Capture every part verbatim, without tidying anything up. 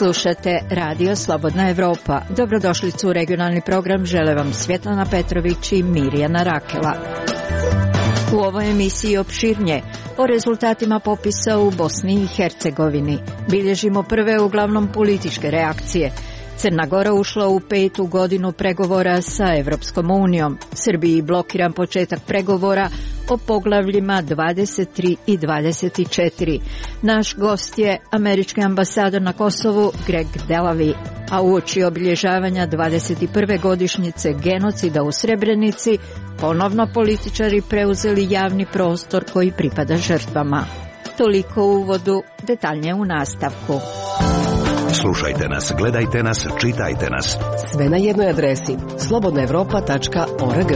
Slušate Radio Slobodna Evropa. Dobrodošlicu u regionalni program žele vam Svjetlana Petrović i Mirjana Rakela. U ovoj emisiji opširnije o rezultatima popisa u Bosni i Hercegovini. Bilježimo prve uglavnom političke reakcije. Crna Gora ušla u petu godinu pregovora sa Evropskom unijom. Srbiji blokiran početak pregovora o poglavljima dvadeset tri i dvadeset četiri. Naš gost je američki ambasador na Kosovu Greg Delavi, a uoči obilježavanja dvadeset prve godišnjice genocida u Srebrenici ponovno političari preuzeli javni prostor koji pripada žrtvama. Toliko u uvodu, detaljnije u nastavku. Slušajte nas, gledajte nas, čitajte nas. Sve na jednoj adresi slobodna evropa tačka org.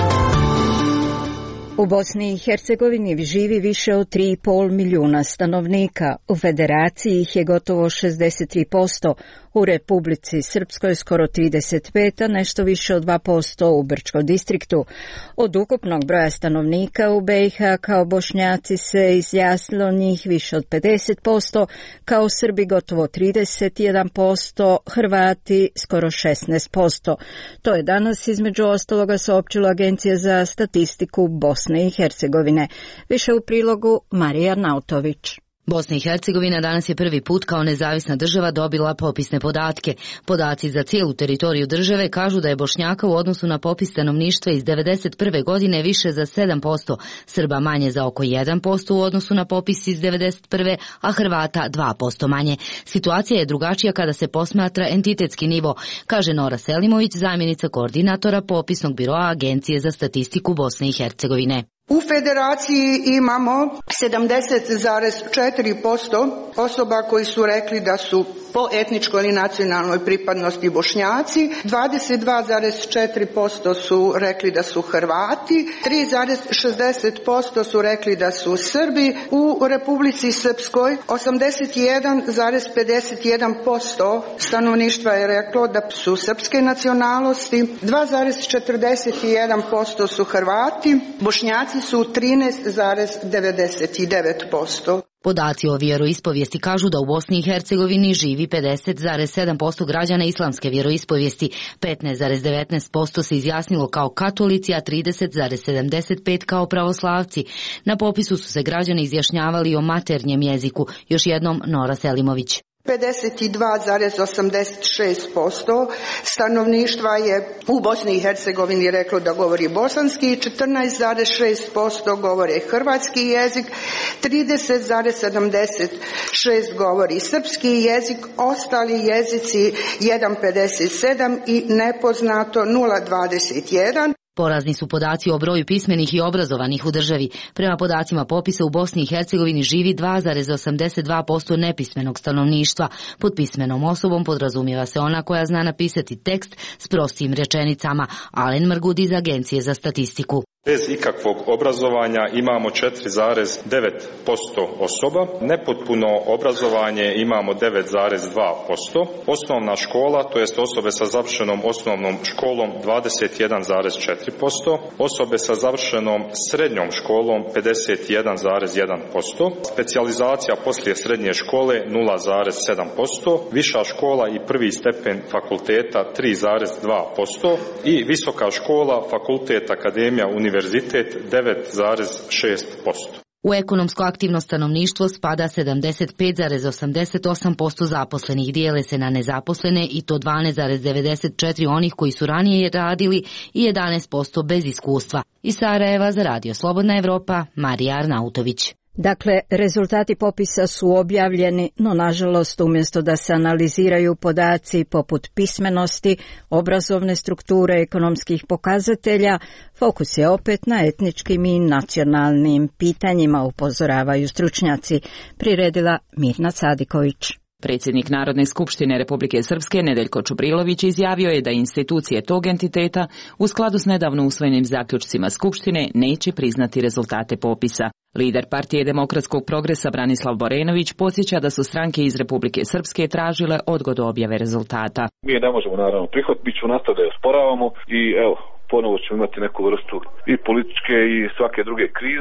U Bosni i Hercegovini živi više od tri i pol milijuna stanovnika. U Federaciji ih je gotovo šezdeset tri posto, u Republici Srpskoj skoro trideset pet posto, a nešto više od dva posto u Brčkom distriktu. Od ukupnog broja stanovnika u B i H kao Bošnjaci se izjasnilo njih više od pedeset posto, kao Srbi gotovo trideset jedan posto, Hrvati skoro šesnaest posto. To je danas između ostaloga saopćila Agencija za statistiku Bosne i Hercegovine. Više u prilogu Marija Arnautović. Bosna i Hercegovina danas je prvi put kao nezavisna država dobila popisne podatke. Podaci za cijelu teritoriju države kažu da je Bošnjaka u odnosu na popis stanovništva iz devedeset prve godine više za sedam posto, Srba manje za oko jedan posto u odnosu na popis iz devedeset prve, a Hrvata dva posto manje. Situacija je drugačija kada se posmatra entitetski nivo, kaže Nora Selimović, zamjenica koordinatora popisnog biroa Agencije za statistiku Bosne i Hercegovine. U Federaciji imamo sedamdeset zarez četiri posto osoba koji su rekli da su po etničkoj ili nacionalnoj pripadnosti Bošnjaci, dvadeset dva zarez četiri posto su rekli da su Hrvati, tri zarez šezdeset posto su rekli da su Srbi. U Republici Srpskoj osamdeset jedan zarez pedeset jedan posto stanovništva je reklo da su srpske nacionalnosti, dva zarez četrdeset jedan posto su Hrvati, Bošnjaci su trinaest zarez devedeset devet posto. Podaci o vjeroispovijesti kažu da u Bosni i Hercegovini živi pedeset zarez sedam posto građana islamske vjeroispovijesti, petnaest zarez devetnaest posto se izjasnilo kao katolici, a trideset zarez sedamdeset pet posto kao pravoslavci. Na popisu su se građani izjašnjavali o maternjem jeziku. Još jednom Nora Selimović. pedeset dva zarez osamdeset šest posto stanovništva je u Bosni i Hercegovini reklo da govori bosanski, četrnaest zarez šest posto govore hrvatski jezik, trideset zarez sedamdeset šest posto govori srpski jezik, ostali jezici jedan zarez pedeset sedam i nepoznato nula zarez dvadeset jedan. Porazni su podaci o broju pismenih i obrazovanih u državi. Prema podacima popisa u Bosni i Hercegovini živi dva zarez osamdeset dva posto nepismenog stanovništva. Pod pismenom osobom podrazumijeva se ona koja zna napisati tekst s prostim rečenicama. Alen Mrgud iz Agencije za statistiku. Bez ikakvog obrazovanja imamo četiri zarez devet posto osoba, nepotpuno obrazovanje imamo devet zarez dva posto, osnovna škola, to jest osobe sa završenom osnovnom školom dvadeset jedan zarez četiri posto, osobe sa završenom srednjom školom pedeset jedan zarez jedan posto, specijalizacija poslije srednje škole nula zarez sedam posto, viša škola i prvi stepen fakulteta tri zarez dva posto i visoka škola, fakultet, akademija, univerzitet univerzitet devet zarez šest posto. U ekonomsko aktivno stanovništvo spada sedamdeset pet zarez osamdeset osam posto zaposlenih, dijele se na nezaposlene i to dvanaest zarez devedeset četiri posto onih koji su ranije radili i jedanaest posto bez iskustva. Iz Sarajeva za Radio Slobodna Evropa, Marija Arnautović. Dakle, rezultati popisa su objavljeni, no nažalost umjesto da se analiziraju podaci poput pismenosti, obrazovne strukture, ekonomskih pokazatelja, fokus je opet na etničkim i nacionalnim pitanjima, upozoravaju stručnjaci, priredila Mirna Sadiković. Predsjednik Narodne skupštine Republike Srpske Nedeljko Čubrilović izjavio je da institucije tog entiteta u skladu s nedavno usvojenim zaključcima Skupštine neće priznati rezultate popisa. Lider partije Demokratskog progresa Branislav Borenović podsjeća da su stranke iz Republike Srpske tražile odgodu objave rezultata. Mi ne možemo naravno prihvatiti, bit ću nastaviti da je osporavamo i evo, ponovo ćemo imati neku vrstu i političke i svake druge krize.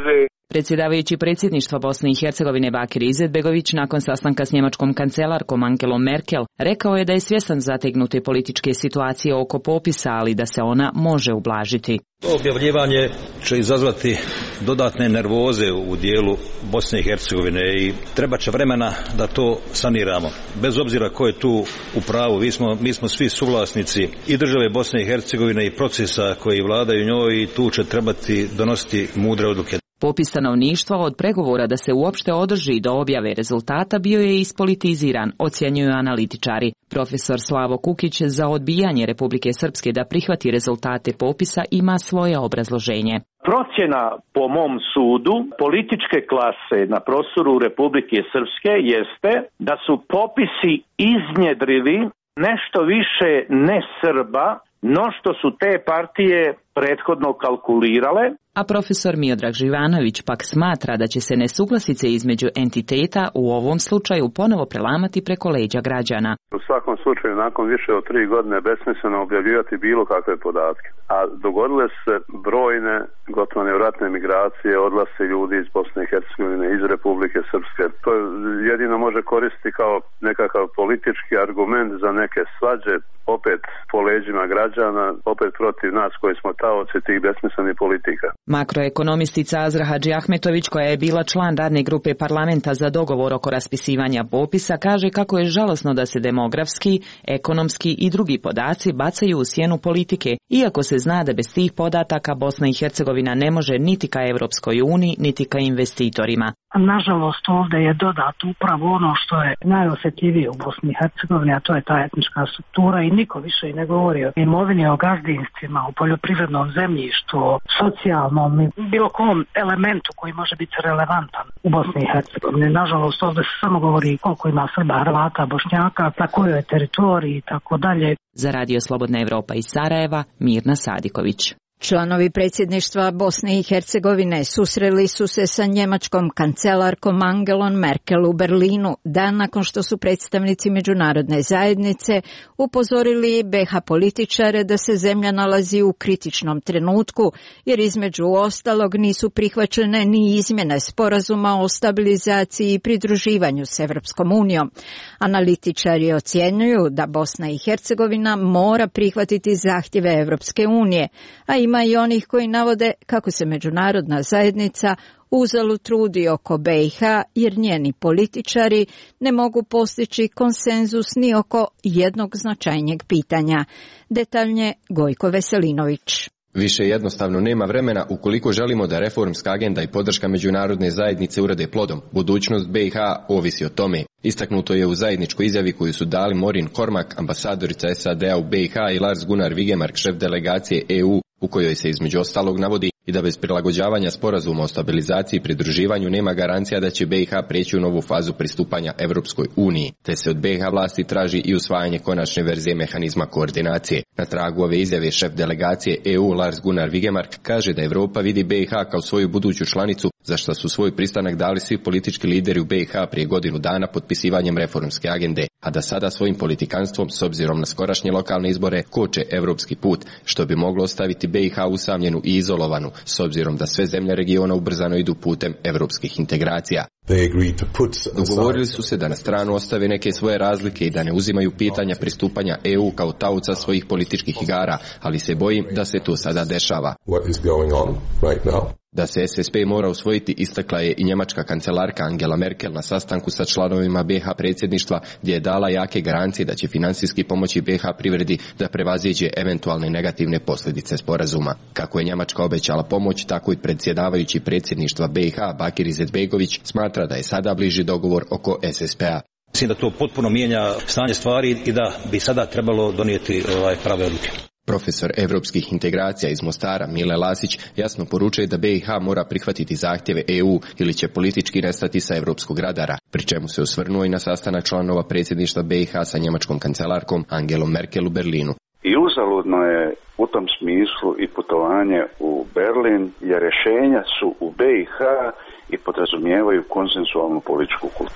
Predsjedavajući predsjedništva Bosne i Hercegovine Bakir Izetbegović nakon sastanka s njemačkom kancelarkom Angelom Merkel rekao je da je svjestan zategnute političke situacije oko popisa, ali da se ona može ublažiti. Objavljivanje će izazvati dodatne nervoze u dijelu Bosne i Hercegovine i treba će vremena da to saniramo. Bez obzira ko je tu u pravu, mi smo, mi smo svi suvlasnici i države Bosne i Hercegovine i procesa koji vladaju njoj i tu će trebati donositi mudre odluke. Popis stanovništva od pregovora da se uopšte održi do objave rezultata bio je ispolitiziran, ocjenjuju analitičari. Profesor Slavo Kukić za odbijanje Republike Srpske da prihvati rezultate popisa ima svoje obrazloženje. Procjena po mom sudu političke klase na prostoru Republike Srpske jeste da su popisi iznjedrili nešto više ne Srba, no što su te partije prethodno kalkulirale. A profesor Miodrag Živanović pak smatra da će se nesuglasice između entiteta u ovom slučaju ponovo prelamati preko leđa građana. U svakom slučaju nakon više od tri godine besmisleno objavljivati bilo kakve podatke. A dogodile se brojne gotovo nevratne migracije, odlasci ljudi iz Bosne i Hercegovine, iz Republike Srpske. To jedino može koristiti kao nekakav politički argument za neke svađe, opet po leđima građana, opet protiv nas koji smo taoci tih besmislenih politika. Makroekonomistica Azra Hadži Ahmetović, koja je bila član radne grupe parlamenta za dogovor oko raspisivanja popisa, kaže kako je žalosno da se demografski, ekonomski i drugi podaci bacaju u sjenu politike, iako se zna da bez tih podataka Bosna i Hercegovina ne može niti ka Evropskoj uniji, niti ka investitorima. Nažalost, ovdje je dodato upravo ono što je najosjetljivije u Bosni i Hercegovini, a to je ta etnička struktura i niko više i ne govori o imovini, o gazdinstvima, o poljoprivrednom zemljištu, o socijalnom i bilo kom elementu koji može biti relevantan u Bosni i Hercegovini. Nažalost, ovdje se samo govori koliko ima Srba, Hrvata, Bošnjaka, na kojoj teritoriji i tako dalje. Za Radio Slobodna Evropa iz Sarajeva, Mirna Sadiković. Članovi predsjedništva Bosne i Hercegovine susreli su se sa njemačkom kancelarkom Angelom Merkel u Berlinu, dan nakon što su predstavnici međunarodne zajednice upozorili be ha političare da se zemlja nalazi u kritičnom trenutku, jer između ostalog nisu prihvaćene ni izmjene sporazuma o stabilizaciji i pridruživanju s Evropskom unijom. Analitičari ocjenjuju da Bosna i Hercegovina mora prihvatiti zahtjeve Evropske unije, a i ima i onih koji navode kako se međunarodna zajednica uzalud trudi oko be i ha jer njeni političari ne mogu postići konsenzus ni oko jednog značajnijeg pitanja. Detaljnije Gojko Veselinović. Više jednostavno nema vremena ukoliko želimo da reformska agenda i podrška međunarodne zajednice urade plodom. Budućnost be i ha ovisi o tome. Istaknuto je u zajedničkoj izjavi koju su dali Maureen Cormack, ambasadorica es a de a u be i ha, i Lars Gunnar Vigemark, šef delegacije e u, u kojoj se između ostalog navodi i da bez prilagođavanja sporazuma o stabilizaciji i pridruživanju nema garancija da će be i ha prijeći u novu fazu pristupanja Evropskoj uniji, te se od be i ha vlasti traži i usvajanje konačne verzije mehanizma koordinacije. Na tragu ove izjave šef delegacije e u Lars Gunnar Vigemark kaže da Evropa vidi be i ha kao svoju buduću članicu, za što su svoj pristanak dali svi politički lideri u be i ha prije godinu dana potpisivanjem reformske agende, a da sada svojim politikanstvom, s obzirom na skorašnje lokalne izbore, koče evropski put, što bi moglo ostaviti be i ha usamljenu i izolovanu, s obzirom da sve zemlje regiona ubrzano idu putem evropskih integracija. Dogovorili su se da na stranu ostave neke svoje razlike i da ne uzimaju pitanja pristupanja e u kao tauca svojih političkih igara, ali se bojim da se to sada dešava. Da se es es pe mora usvojiti istakla je i njemačka kancelarka Angela Merkel na sastanku sa članovima be i ha predsjedništva, gdje je dala jake garancije da će finansijski pomoći be i ha privredi da prevaziđe eventualne negativne posljedice sporazuma. Kako je Njemačka obećala pomoć, tako i predsjedavajući predsjedništva be i ha Bakir Izetbegović smatra da je sada bliži dogovor oko es es pe a. Mislim da to potpuno mijenja stanje stvari i da bi sada trebalo donijeti ovaj prave odluke. Profesor evropskih integracija iz Mostara Mile Lasić jasno poručuje da be i ha mora prihvatiti zahtjeve e u ili će politički nestati sa evropskog radara, pri čemu se osvrnuo i na sastanak članova predsjedništva be i ha sa njemačkom kancelarkom Angelom Merkel u Berlinu. I uzaludno je u tom smislu i putovanje u Berlin, jer rješenja su u be i ha i podrazumijevaju konsensualnu političku kulturu.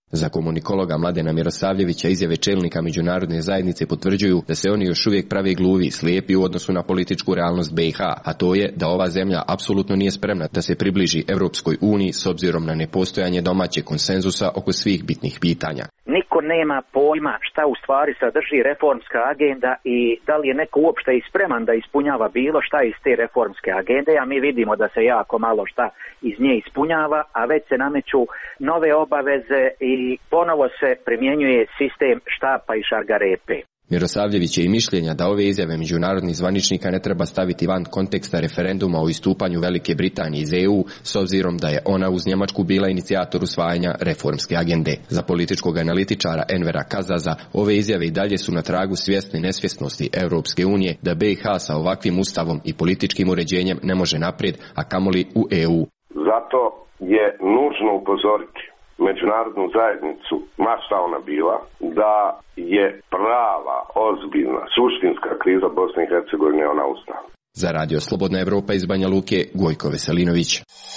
Za komunikologa Mladena Mirosavljevića izjave čelnika međunarodne zajednice potvrđuju da se oni još uvijek prave gluvi i slijepi u odnosu na političku realnost B i H, a to je da ova zemlja apsolutno nije spremna da se približi Europskoj uniji s obzirom na nepostojanje domaćeg konsenzusa oko svih bitnih pitanja. Niko nema pojma šta u stvari sadrži reformska agenda i da li je neko uopšte i spreman da ispunjava bilo šta iz te reformske agende, a mi vidimo da se jako malo šta iz nje ispunjava, a već se nameću nove obaveze i ponovo se primjenjuje sistem štapa i šargarepe. Mirosavljević je i mišljenja da ove izjave međunarodnih zvaničnika ne treba staviti van konteksta referenduma o istupanju Velike Britanije iz E U, s obzirom da je ona uz Njemačku bila inicijator usvajanja reformske agende. Za političkog analitičara Envera Kazaza, ove izjave i dalje su na tragu svjesne nesvjesnosti Europske unije da B i H sa ovakvim ustavom i političkim uređenjem ne može naprijed, a kamoli u E U. Zato je nužno upozoriti međunarodnu zajednicu, ma šta ona bila, da je prava, ozbiljna, suštinska kriza Bosne i Hercegovine ona ustav. Za Radio Slobodna Evropa iz Banja Luke, Gojko Veselinović.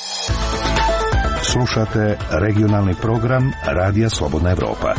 Slušate regionalni program Radija Slobodna Evropa.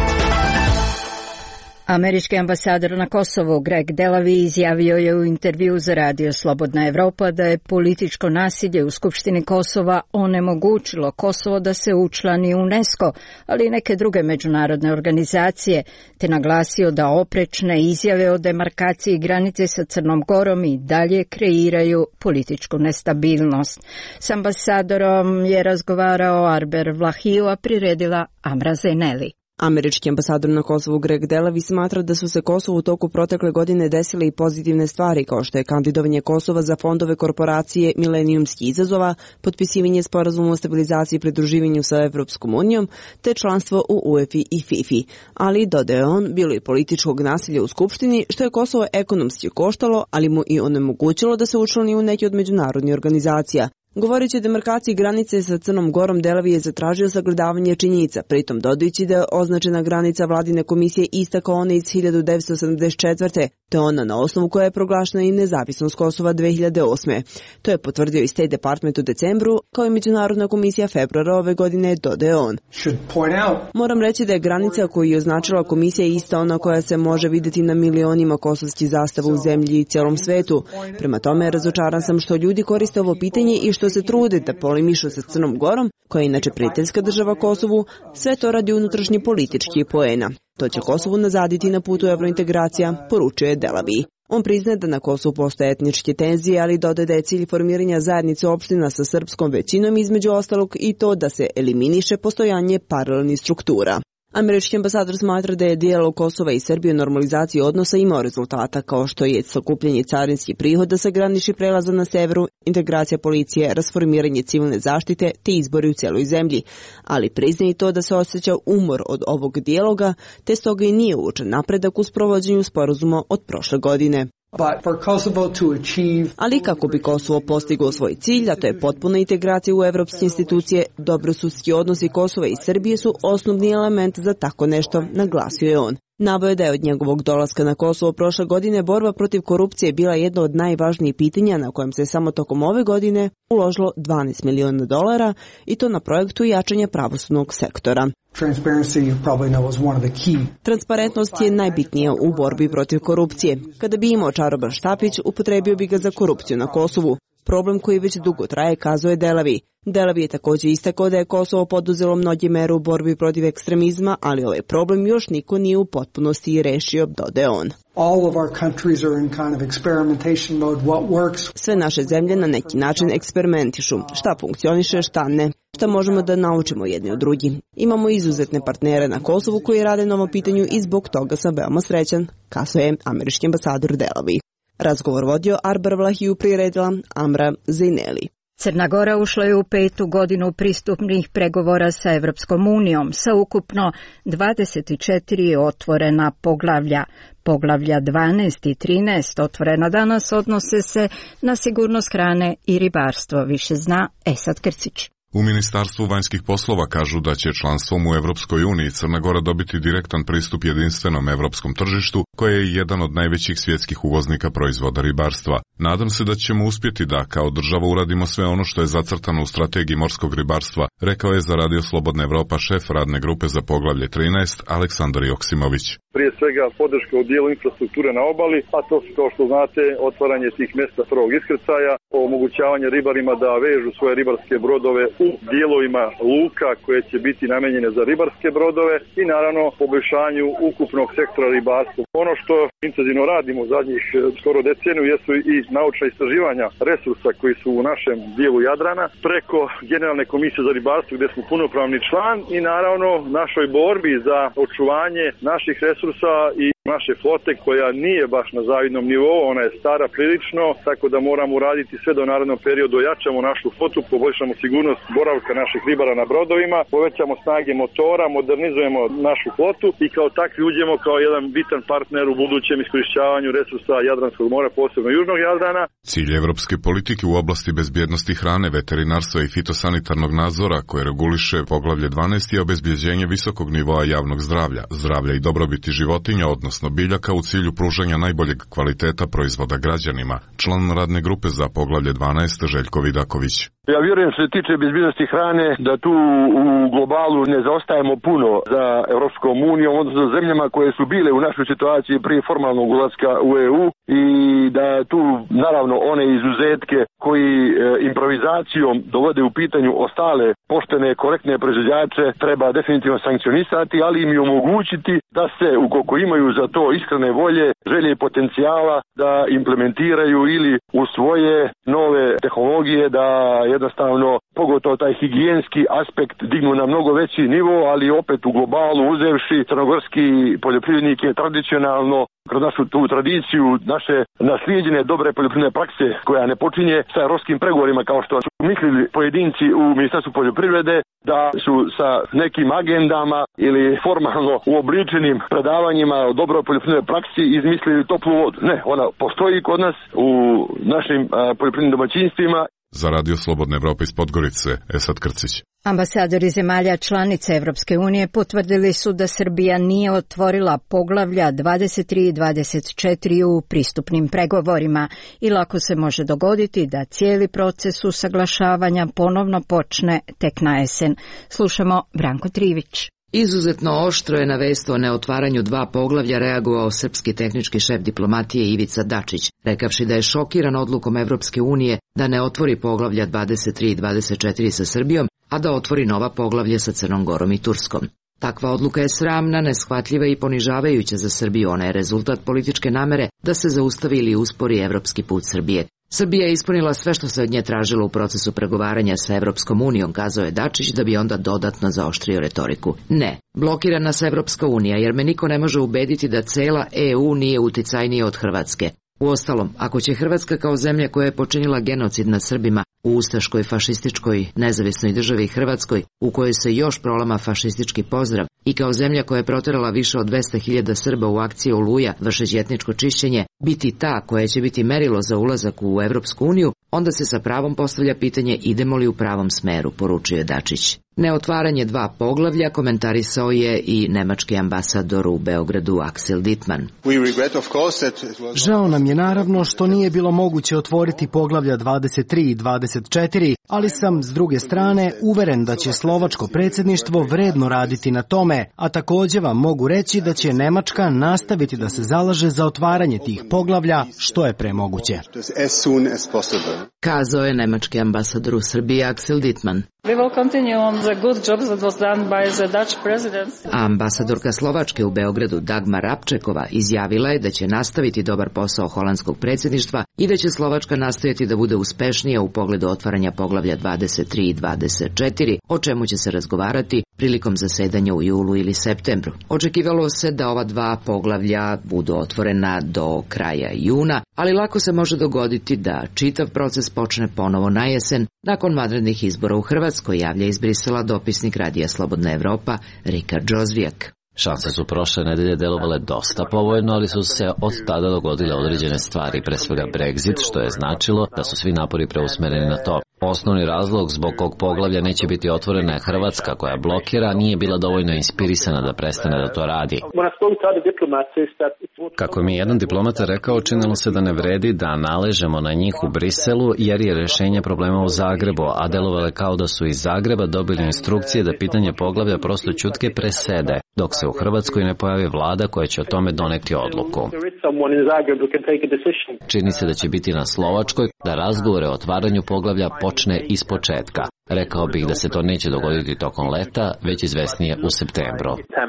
Američki ambasador na Kosovu Greg Delavi izjavio je u intervju za Radio Slobodna Evropa da je političko nasilje u Skupštini Kosova onemogućilo Kosovo da se učlani u UNESCO, ali i neke druge međunarodne organizacije, te naglasio da oprečne izjave o demarkaciji granice sa Crnom Gorom i dalje kreiraju političku nestabilnost. S ambasadorom je razgovarao Arber Vlahiju, a priredila Amra Zeneli. Američki ambasador na Kosovu Greg Delavi smatra da su se Kosovu u toku protekle godine desile i pozitivne stvari, kao što je kandidovanje Kosova za fondove korporacije Milenijumskih izazova, potpisivanje sporazuma o stabilizaciji i pridruživanju sa Evropskom unijom, te članstvo u U E F I i FIFI. Ali, dodaje on, bilo je političkog nasilja u Skupštini, što je Kosovo ekonomski koštalo, ali mu i onemogućilo da se učlani u neke od međunarodnih organizacija. Govoreći o demarkaciji granice sa Crnom Gorom, Delavi je zatražio sagledavanje činjenica, pritom dodajući da je označena granica vladine komisije ista kao ona iz hiljadu devetsto sedamdeset četvrte. te ona na osnovu koja je proglašena i nezavisnost Kosova dve hiljade osme. To je potvrdio i State Department u decembru, kao i Međunarodna komisija februara ove godine, dodaje on. Moram reći da je granica koju je označila komisija ista ona koja se može vidjeti na milionima kosovskih zastava u zemlji i cijelom svetu. Prema tome, razočaran sam što ljudi koriste ovo pitanje i što se trude da polemišu sa Crnom Gorom, koja je inače prijateljska država Kosovu, sve to radi unutrašnji politički poena. To će Kosovu nazaditi na putu evrointegracija, poručuje Delavi. On priznaje da na Kosovu postoje etničke tenzije, ali dodaje da je cilj formiranja zajednice opština sa srpskom većinom, između ostalog i to da se eliminiše postojanje paralelnih struktura. Američki ambasador smatra da je dijalog Kosova i Srbije o normalizaciji odnosa imao rezultata, kao što je sakupljanje carinskih prihoda sa graničnih prelaza na severu, integracija policije, rasformiranje civilne zaštite te izbori u cijeloj zemlji, ali priznaje i to da se osjeća umor od ovog dijaloga, te stoga i nije uočen napredak u sprovođenju sporazuma od prošle godine. Ali kako bi Kosovo postiglo svoj cilj, a to je potpuna integracija u evropske institucije, dobrosusjedski odnosi Kosova i Srbije su osnovni element za tako nešto, naglasio je on. Naveo je da je od njegovog dolaska na Kosovo prošle godine borba protiv korupcije bila jedno od najvažnijih pitanja na kojem se samo tokom ove godine uložilo dvanaest miliona dolara i to na projektu jačanja pravosudnog sektora. Transparentnost je najbitnija u borbi protiv korupcije. Kada bi imao čaroban štapić, upotrebio bi ga za korupciju na Kosovu. Problem koji već dugo traje, kazuje Delavi. Delavi je također istakao da je Kosovo poduzelo mnoge mere u borbi protiv ekstremizma, ali ovaj problem još niko nije u potpunosti rešio, dodaje on. Sve naše zemlje na neki način eksperimentišu. Šta funkcioniše, šta ne. Šta možemo da naučimo jedni od drugih. Imamo izuzetne partnere na Kosovu koji rade na ovom pitanju i zbog toga sam veoma srećan, kazuje američki ambasador Delavi. Razgovor vodio Arber Vlahiju, priredila Amra Zeneli. Crna Gora ušla je u petu godinu pristupnih pregovora sa Evropskom unijom sa ukupno dvadeset četiri otvorena poglavlja. Poglavlja dvanaest i trinaest otvorena danas odnose se na sigurnost hrane i ribarstvo, više zna Esad Krcić. U Ministarstvu vanjskih poslova kažu da će članstvom u Evropskoj uniji Crna Gora dobiti direktan pristup jedinstvenom evropskom tržištu, koje je jedan od najvećih svjetskih uvoznika proizvoda ribarstva. Nadam se da ćemo uspjeti da kao država uradimo sve ono što je zacrtano u strategiji morskog ribarstva, rekao je za Radio Slobodna Evropa šef radne grupe za poglavlje trinaest Aleksandar Joksimović. Prije svega podrška u dijelu infrastrukture na obali, a to su, kao što znate, otvaranje tih mjesta prvog iskrcaja, omogućavanje ribarima da vežu svoje ribarske brodove u dijelovima luka koje će biti namenjene za ribarske brodove i naravno poboljšanju ukupnog sektora ribarstva. Ono što intenzivno radimo u zadnjih skoro deceniju jesu i naučna istraživanja resursa koji su u našem dijelu Jadrana preko Generalne komisije za ribarstvo gdje smo punopravni član i naravno našoj borbi za očuvanje naših resursa i naše flote koja nije baš na zavidnom nivou, ona je stara prilično, tako da moramo uraditi sve do narednog perioda, ojačamo našu flotu, poboljšamo sigurnost boravka naših ribara na brodovima, povećamo snage motora, modernizujemo našu flotu i kao takvi uđemo kao jedan bitan partner u budućem iskorišćavanju resursa Jadranskog mora, posebno Južnog Jadrana. Cilj evropske politike u oblasti bezbjednosti hrane, veterinarstva i fitosanitarnog nadzora koje reguliše poglavlje dvanaest je obezbjeđenje visokog nivoa javnog zdravlja, zdravlja i dobrobiti životinja, odnosno biljaka u cilju pružanja najboljeg kvaliteta proizvoda građanima. Član radne grupe za poglavlje dvanaest Željko Vidaković. Ja vjerujem što se tiče bezbjednosti hrane da tu u globalu ne zaostajemo puno za Europskom unijom, odnosno zemljama koje su bile u našoj situaciji prije formalnog ulaska u E U i da tu naravno one izuzetke koji e, improvizacijom dovode u pitanju ostale poštene, korektne proizvođače treba definitivno sankcionisati, ali im i omogućiti da se, ukoliko imaju za to iskrene volje, želje i potencijala, da implementiraju ili u svoje nove tehnologije, da jednostavno, pogotovo taj higijenski aspekt dignu na mnogo veći nivo, ali opet u globalu uzevši crnogorski poljoprivrednik je tradicionalno kroz našu tu tradiciju, naše naslijeđene dobre poljoprivredne prakse koja ne počinje sa europskim pregovorima kao što su mislili pojedinci u Ministarstvu poljoprivrede da su sa nekim agendama ili formalno uobličenim predavanjima o dobroj poljoprivrednoj praksi izmislili toplu vodu. Ne, ona postoji kod nas u našim a, poljoprivrednim domaćinstvima. Za Radio Slobodne Evrope iz Podgorice, Esad Krcić. Ambasadori zemalja članice Evropske unije potvrdili su da Srbija nije otvorila poglavlja dvadeset tri i dvadeset četiri u pristupnim pregovorima i lako se može dogoditi da cijeli proces usaglašavanja ponovno počne tek na jesen. Slušamo Branko Trivić. Izuzetno oštro je na vest o neotvaranju dva poglavlja reagovao srpski tehnički šef diplomatije Ivica Dačić, rekavši da je šokiran odlukom Evropske unije da ne otvori poglavlja dvadeset tri i dvadeset četiri sa Srbijom, a da otvori nova poglavlja sa Crnom Gorom i Turskom. Takva odluka je sramna, neshvatljiva i ponižavajuća za Srbiju. Ona je rezultat političke namere da se zaustavi ili uspori evropski put Srbije. Srbija je ispunila sve što se od nje tražilo u procesu pregovaranja sa Evropskom unijom, kazao je Dačić da bi onda dodatno zaoštrio retoriku. Ne, blokira nas Evropska unija jer me niko ne može ubediti da cela E U nije uticajnija od Hrvatske. Uostalom, ako će Hrvatska kao zemlja koja je počinila genocid nad Srbima u ustaškoj, fašističkoj, nezavisnoj državi Hrvatskoj, u kojoj se još prolama fašistički pozdrav, i kao zemlja koja je proterala više od dvesta hiljada Srba u akciji Oluja, vršeći etničko čišćenje, biti ta koja će biti merilo za ulazak u Evropsku uniju, onda se sa pravom postavlja pitanje idemo li u pravom smeru, poručuje Dačić. Neotvaranje dva poglavlja komentarisao je i nemački ambasador u Beogradu Axel Dittmann. Žao nam je naravno što nije bilo moguće otvoriti poglavlja dvadeset tri i dvadeset četiri, ali sam s druge strane uveren da će slovačko predsjedništvo vredno raditi na tome, a također vam mogu reći da će Nemačka nastaviti da se zalaže za otvaranje tih poglavlja što je pre moguće. Kazao je nemački ambasador u Srbiji Axel Dittmann. A ambasadorka Slovačke u Beogradu Dagmar Rapčekova izjavila je da će nastaviti dobar posao holandskog predsjedništva i da će Slovačka nastojati da bude uspešnija u pogledu otvaranja poglavlja dvadeset tri i dvadeset četiri, o čemu će se razgovarati prilikom zasedanja u julu ili septembru. Očekivalo se da ova dva poglavlja budu otvorena do kraja juna, ali lako se može dogoditi da čitav proces počne ponovo na jesen nakon vanrednih izbora u Hrvatskoj, javlja iz Brisela dopisnik Radija Slobodna Evropa Rika Džozvijak. Šanse su prošle nedelje delovale dosta povoljno, ali su se od tada dogodile određene stvari, pre svega Brexit, što je značilo da su svi napori preusmereni na to. Osnovni razlog zbog kog poglavlja neće biti otvorena je Hrvatska, koja blokira, nije bila dovoljno inspirisana da prestane da to radi. Kako mi je jedan diplomata rekao, činilo se da ne vredi da naležemo na njih u Briselu, jer je rešenje problema u Zagrebu, a delovale kao da su iz Zagreba dobili instrukcije da pitanje poglavlja prosto ćutke presede, dok se u Hrvatskoj ne pojavi vlada koja će o tome doneti odluku. Čini se da će biti na Slovačkoj da razgovore o otvaranju poglavlja počne iz početka. Rekao bih da se to neće dogoditi tokom leta, već izvesnije u septembru.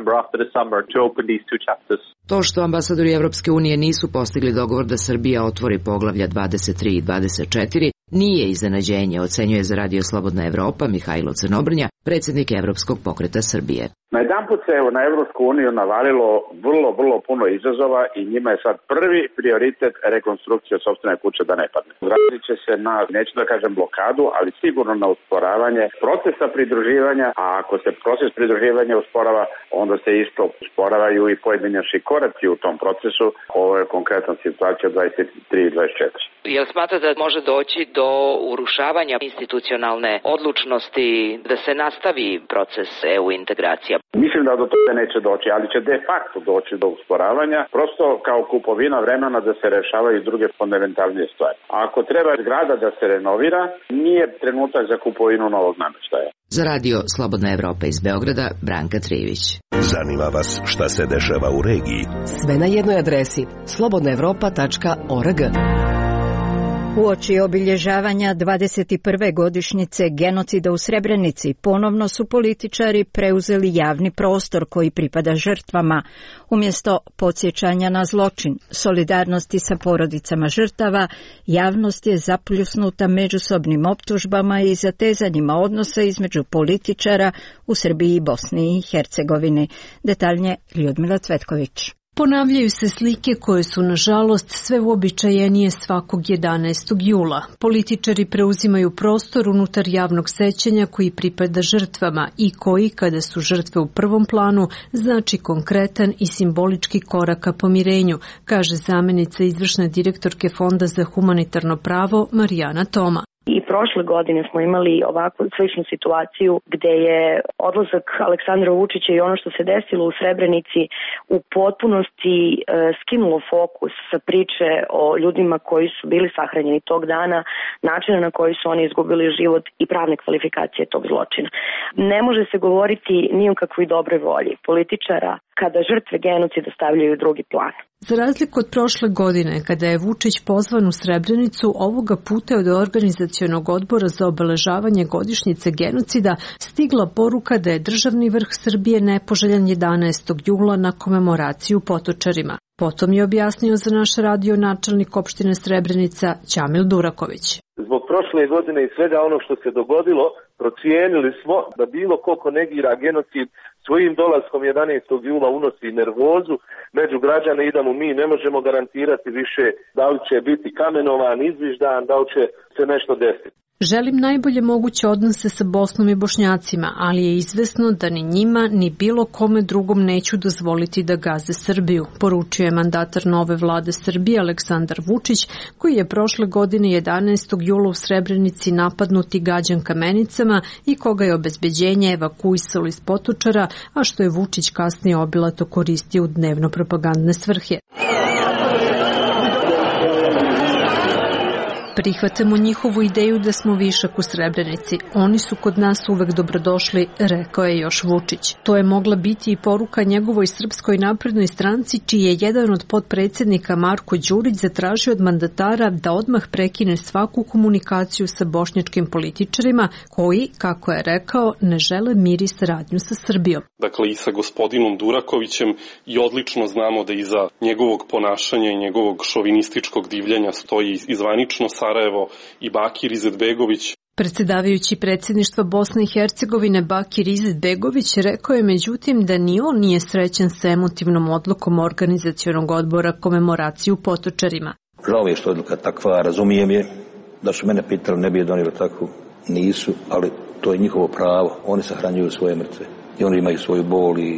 To što ambasadori Evropske unije nisu postigli dogovor da Srbija otvori poglavlja dvadeset tri i dvadeset četiri nije iznenađenje, ocenjuje za Radio Slobodna Evropa Mihajlo Crnobrnja, predsjednik Evropskog pokreta Srbije. Najedanput se evo na Evropsku uniju navalilo vrlo, vrlo puno izazova i njima je sad prvi prioritet rekonstrukcija sopstvene kuće da ne padne. Radit će se na, neću da kažem blokadu, ali sigurno na usporavanje procesa pridruživanja, a ako se proces pridruživanja usporava, onda se isto usporavaju i pojedinačni koraci u tom procesu. Ovo je konkretna situacija dvadeset tri i dvadeset četiri. Jel smatrate da može doći do urušavanja institucionalne odlučnosti da se nastavi proces E U integracija? Mislim da do toga neće doći, ali će de facto doći do usporavanja, prosto kao kupovina vremena da se rešavaju druge fundamentalnije stvari. A ako treba zgrada da se renovira, nije trenutak za kupovinu novog namještaja. Za Radio Slobodna Evropa iz Beograda, Branka Trijević. Zanima vas šta se dešava u regiji? Sve na jednoj adresi slobodna evropa tačka org. Uoči obilježavanja dvadeset prve godišnjice genocida u Srebrenici ponovno su političari preuzeli javni prostor koji pripada žrtvama. Umjesto podsjećanja na zločin, solidarnosti sa porodicama žrtava, javnost je zapljusnuta međusobnim optužbama i zatezanjima odnosa između političara u Srbiji i Bosni i Hercegovini. Detaljnije Ljudmila Cvetković. Ponavljaju se slike koje su, nažalost, sve uobičajenije svakog jedanaestog jula. Političari preuzimaju prostor unutar javnog sećanja koji pripada žrtvama i koji, kada su žrtve u prvom planu, znači konkretan i simbolički korak ka pomirenju, kaže zamenica izvršne direktorke Fonda za humanitarno pravo Marijana Toma. I prošle godine smo imali ovakvu sličnu situaciju gde je odlazak Aleksandra Vučića i ono što se desilo u Srebrenici u potpunosti e, skinulo fokus sa priče o ljudima koji su bili sahranjeni tog dana, načina na koji su oni izgubili život i pravne kvalifikacije tog zločina. Ne može se govoriti ni o kakvoj dobroj volji političara kada žrtve genocida stavljaju u drugi plan. Za razliku od prošle godine, kada je Vučić pozvan u Srebrenicu, ovoga puta je od organizacionog odbora za obeležavanje godišnjice genocida stigla poruka da je državni vrh Srbije nepoželjan jedanaestog jula na komemoraciju potočarima. Potom je objasnio za naš radio načelnik opštine Srebrenica Ćamil Duraković. Zbog prošle godine i svega ono što se dogodilo, procijenili smo da bilo ko negira genocid svojim dolaskom jedanaestog jula unosi nervozu među građane i da mu mi ne možemo garantirati više da li će biti kamenovan, izviždan, da li će se nešto desiti. Želim najbolje moguće odnose sa Bosnom i Bošnjacima, ali je izvesno da ni njima ni bilo kome drugom neću dozvoliti da gaze Srbiju, poručio je mandatar nove vlade Srbije Aleksandar Vučić, koji je prošle godine jedanaestog jula u Srebrenici napadnut i gađan kamenicama i koga je obezbeđenje evakuisalo iz Potočara, a što je Vučić kasnije obilato koristio u dnevno propagandne svrhe. Prihvatamo njihovu ideju da smo višak u Srebrenici. Oni su kod nas uvek dobrodošli, rekao je još Vučić. To je mogla biti i poruka njegovoj Srpskoj naprednoj stranci, čiji je jedan od potpredsjednika Marko Đurić zatražio od mandatara da odmah prekine svaku komunikaciju sa bošnjačkim političarima koji, kako je rekao, ne žele mir i saradnju sa Srbijom. Dakle, i sa gospodinom Durakovićem i odlično znamo da iza njegovog ponašanja i njegovog šovinističkog divljenja stoji izvanično Sarajevo i Bakir Izetbegović. Predsedavajući predsjedništva Bosne i Hercegovine Bakir Izetbegović rekao je međutim da ni on nije srećan sa emotivnom odlukom organizacionog odbora komemoraciju Potočarima. Žao mi je što odluka takva, razumijem je, da su mene pitali ne bi je donijeli takvu, nisu, ali to je njihovo pravo, oni sahranjuju svoje mrtve i oni imaju svoju bol i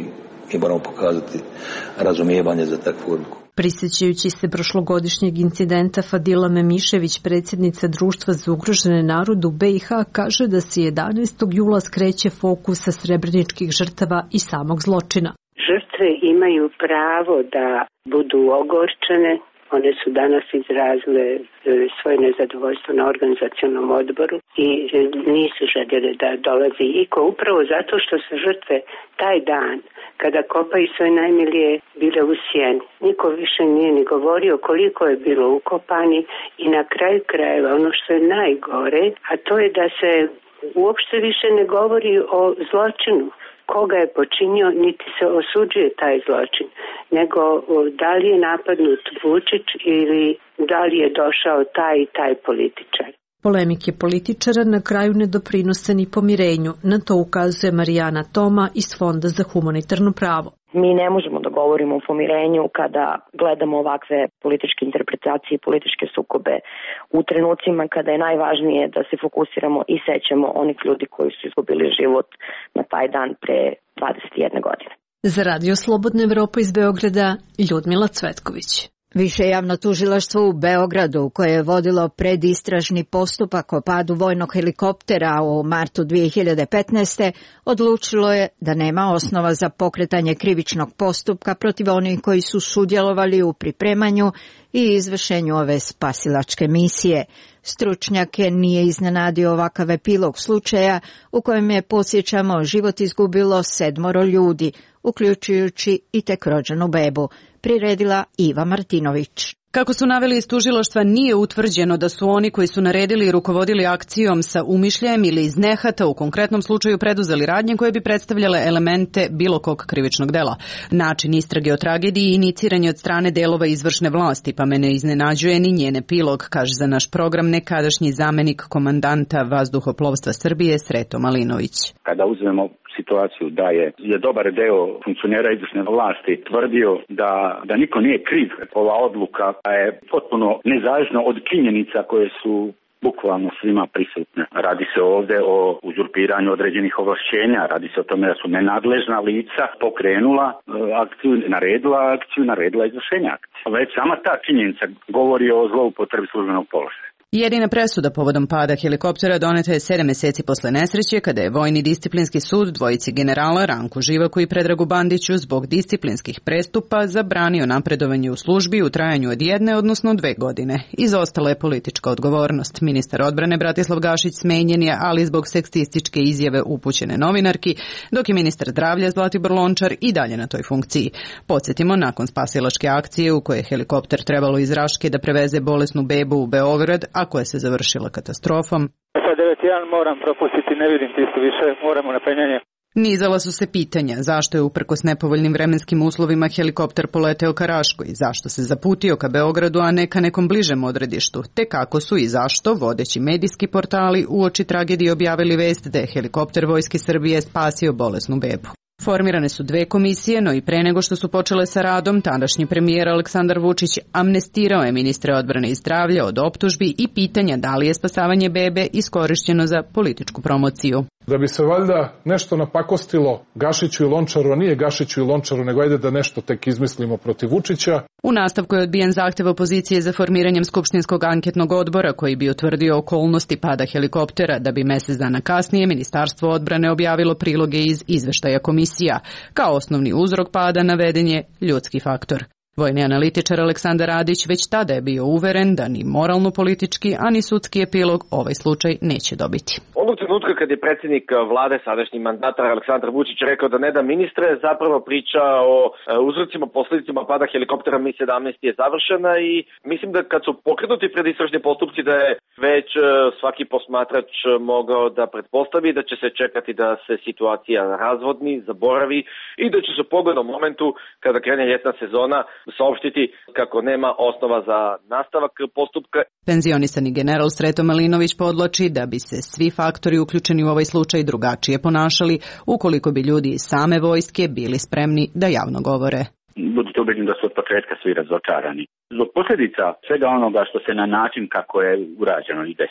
Mi moramo pokazati razumijevanje za takvu odluku. Prisjećajući se prošlogodišnjeg incidenta, Fadila Memišević, predsjednica Društva za ugrožene narode u B i H, kaže da se jedanaestog jula skreće fokus sa srebreničkih žrtava i samog zločina. Žrtve imaju pravo da budu ogorčene. One su danas izrazile svoje nezadovoljstvo na organizacionom odboru i nisu željeli da dolazi iko, upravo zato što su žrtve taj dan, kada kopaju svoje najmilije, bile u sjeni. Niko više nije ni govorio koliko je bilo ukopani i na kraju krajeva ono što je najgore, a to je da se uopšte više ne govori o zločinu. Koga je počinio, niti se osuđuje taj zločin, nego da li je napadnut Vučić ili da li je došao taj i taj političar. Polemike političara na kraju ne doprinose ni pomirenju, na to ukazuje Marijana Toma iz Fonda za humanitarno pravo. Mi ne možemo da govorimo o pomirenju kada gledamo ovakve političke interpretacije i političke sukobe u trenucima kada je najvažnije da se fokusiramo i sećamo onih ljudi koji su izgubili život na taj dan pre dvadeset jedne godine. Za Radio Slobodna Evropa iz Beograda, Ljudmila Cvetković. Više javno tužilaštvo u Beogradu, koje je vodilo predistražni postupak o padu vojnog helikoptera u martu dvije hiljade petnaeste. odlučilo je da nema osnova za pokretanje krivičnog postupka protiv onih koji su sudjelovali u pripremanju i izvršenju ove spasilačke misije. Stručnjake nije iznenadio ovakav epilog slučaja u kojem je, podsjećamo, život izgubilo sedmoro ljudi, uključujući i tek rođenu bebu, priredila Iva Martinović. Kako su naveli iz tužilaštva, nije utvrđeno da su oni koji su naredili i rukovodili akcijom sa umišljajem ili iz nehata u konkretnom slučaju preduzeli radnje koje bi predstavljale elemente bilo kog krivičnog dela. Način istrage o tragediji iniciran je od strane delova izvršne vlasti, pa me ne iznenađuje ni njen epilog, kaže za naš program nekadašnji zamenik komandanta vazduhoplovstva Srbije Sreto Malinović. Kada uzmemo situaciju da je, je dobar deo funkcionera izvršne vlasti tvrdio da, da niko nije kriv, ova odluka je potpuno nezavisno od činjenica koje su bukvalno svima prisutne. Radi se ovdje o uzurpiranju određenih ovlašćenja, radi se o tome da su nenadležna lica pokrenula akciju, naredila akciju, naredila izvršenje akcije. Već sama ta činjenica govori o zloupotrebi službenog položaja. Jedina presuda povodom pada helikoptera doneta je sedam meseci posle nesreće, kada je Vojni disciplinski sud dvojici generala Ranku Živaku i Predragu Bandiću zbog disciplinskih prestupa zabranio napredovanje u službi u trajanju od jedne, odnosno dve godine. Izostala je politička odgovornost. Ministar odbrane Bratislav Gašić smenjen je, ali zbog seksističke izjave upućene novinarki, dok je ministar zdravlja Zlatibor Lončar i dalje na toj funkciji. Podsjetimo, nakon spasilačke akcije u kojoj je helikopter trebalo iz Raške da preveze bolesnu bebu u Beograd, a koja se završila katastrofom. Sa devet jedan moram propustiti, ne vidim tistu više, moramo na penjanje. Nizala su se pitanja zašto je uprkos nepovoljnim vremenskim uslovima helikopter poleteo ka Raškoj, zašto se zaputio ka Beogradu, a ne ka nekom bližem odredištu, te kako su i zašto vodeći medijski portali uoči tragedije objavili vest da je helikopter Vojske Srbije spasio bolesnu bebu. Formirane su dve komisije, no i pre nego što su počele sa radom, tadašnji premijer Aleksandar Vučić amnestirao je ministre odbrane i zdravlja od optužbi i pitanja da li je spasavanje bebe iskorišćeno za političku promociju. Da bi se valjda nešto napakostilo Gašiću i Lončaru, a nije Gašiću i Lončaru, nego ajde da nešto tek izmislimo protiv Vučića. U nastavku je odbijen zahtev opozicije za formiranjem Skupštinskog anketnog odbora koji bi utvrdio okolnosti pada helikoptera, da bi mesec dana kasnije Ministarstvo odbrane objavilo priloge iz izveštaja komisija. Kao osnovni uzrok pada naveden je ljudski faktor. Vojni analitičar Aleksandar Radić već tada je bio uveren da ni moralno-politički, a ni sudski epilog ovaj slučaj neće dobiti. Onog trenutka kad je predsjednik vlade, sadašnji mandatar Aleksandar Vučić rekao da ne da ministre, zapravo priča o uzrocima, posljedicama pada helikoptera Mi sedamnaest je završena i mislim da kad su pokrenuti predistražni postupci da je već svaki posmatrač mogao da pretpostavi da će se čekati da se situacija razvodni, zaboravi i da će se u pogodnom momentu kada krene ljetna sezona saopštiti kako nema osnova za nastavak postupka. Penzionisani general Sreto Malinović podloči da bi se svi faktori uključeni u ovaj slučaj drugačije ponašali ukoliko bi ljudi iz same vojske bili spremni da javno govore. Budite ubeđeni da su od početka svi razočarani. Zbog posljedica svega onoga što se na način kako je urađeno i desilo.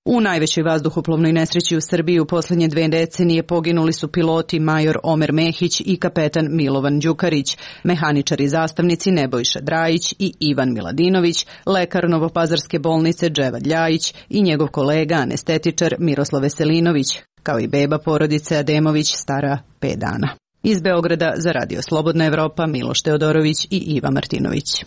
U najvećoj vazduhoplovnoj nesreći u Srbiji u posljednje dve decenije poginuli su piloti major Omer Mehić i kapetan Milovan Đukarić, mehaničari zastavnici Nebojša Drajić i Ivan Miladinović, lekar Novopazarske bolnice Dževad Ljajić i njegov kolega anestetičar Miroslav Veselinović, kao i beba porodice Ademović stara pet dana. Iz Beograda za Radio Slobodna Evropa Miloš Teodorović i Iva Martinović.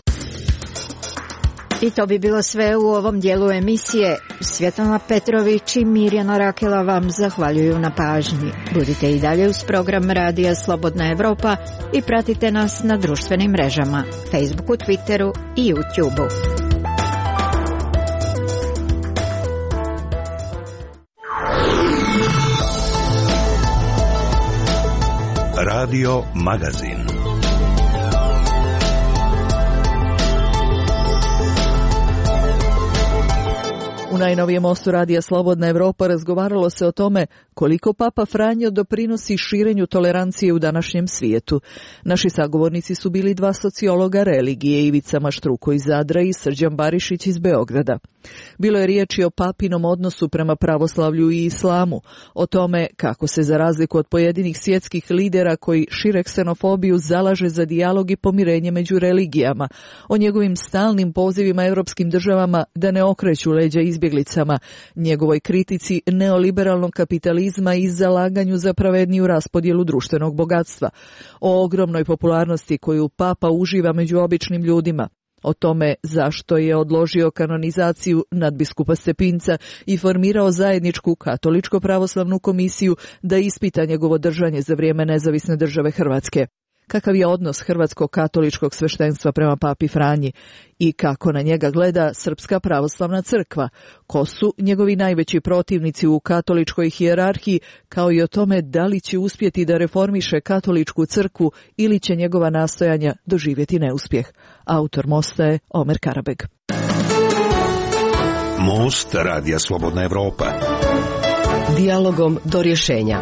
I to bi bilo sve u ovom dijelu emisije. Svjetlana Petrović i Mirjana Rakela vam zahvaljuju na pažnji. Budite i dalje uz program Radija Slobodna Evropa i pratite nas na društvenim mrežama, Facebooku, Twitteru i YouTubeu. Radio Magazin. U najnovijem mostu Radija Slobodna Evropa razgovaralo se o tome koliko Papa Franjo doprinosi širenju tolerancije u današnjem svijetu. Naši sagovornici su bili dva sociologa religije, Ivica Maštruko iz Zadra i Srđan Barišić iz Beograda. Bilo je riječi o papinom odnosu prema pravoslavlju i islamu, o tome kako se za razliku od pojedinih svjetskih lidera koji šire ksenofobiju zalaže za dijalog i pomirenje među religijama, o njegovim stalnim pozivima europskim državama da ne okreću leđa izbjeglicama, njegovoj kritici neoliberalnog kapitalizma i zalaganju za pravedniju raspodjelu društvenog bogatstva, o ogromnoj popularnosti koju Papa uživa među običnim ljudima, o tome zašto je odložio kanonizaciju nadbiskupa Stepinca i formirao zajedničku katoličko-pravoslavnu komisiju da ispita njegovo držanje za vrijeme nezavisne države Hrvatske. Kakav je odnos hrvatskog katoličkog sveštenstva prema papi Franji i kako na njega gleda Srpska pravoslavna crkva, ko su njegovi najveći protivnici u katoličkoj hijerarhiji, kao i o tome da li će uspjeti da reformiše katoličku crkvu ili će njegova nastojanja doživjeti neuspjeh. Autor mosta je Omer Karabeg. Most Radija Slobodna Evropa. Dijalogom do rješenja.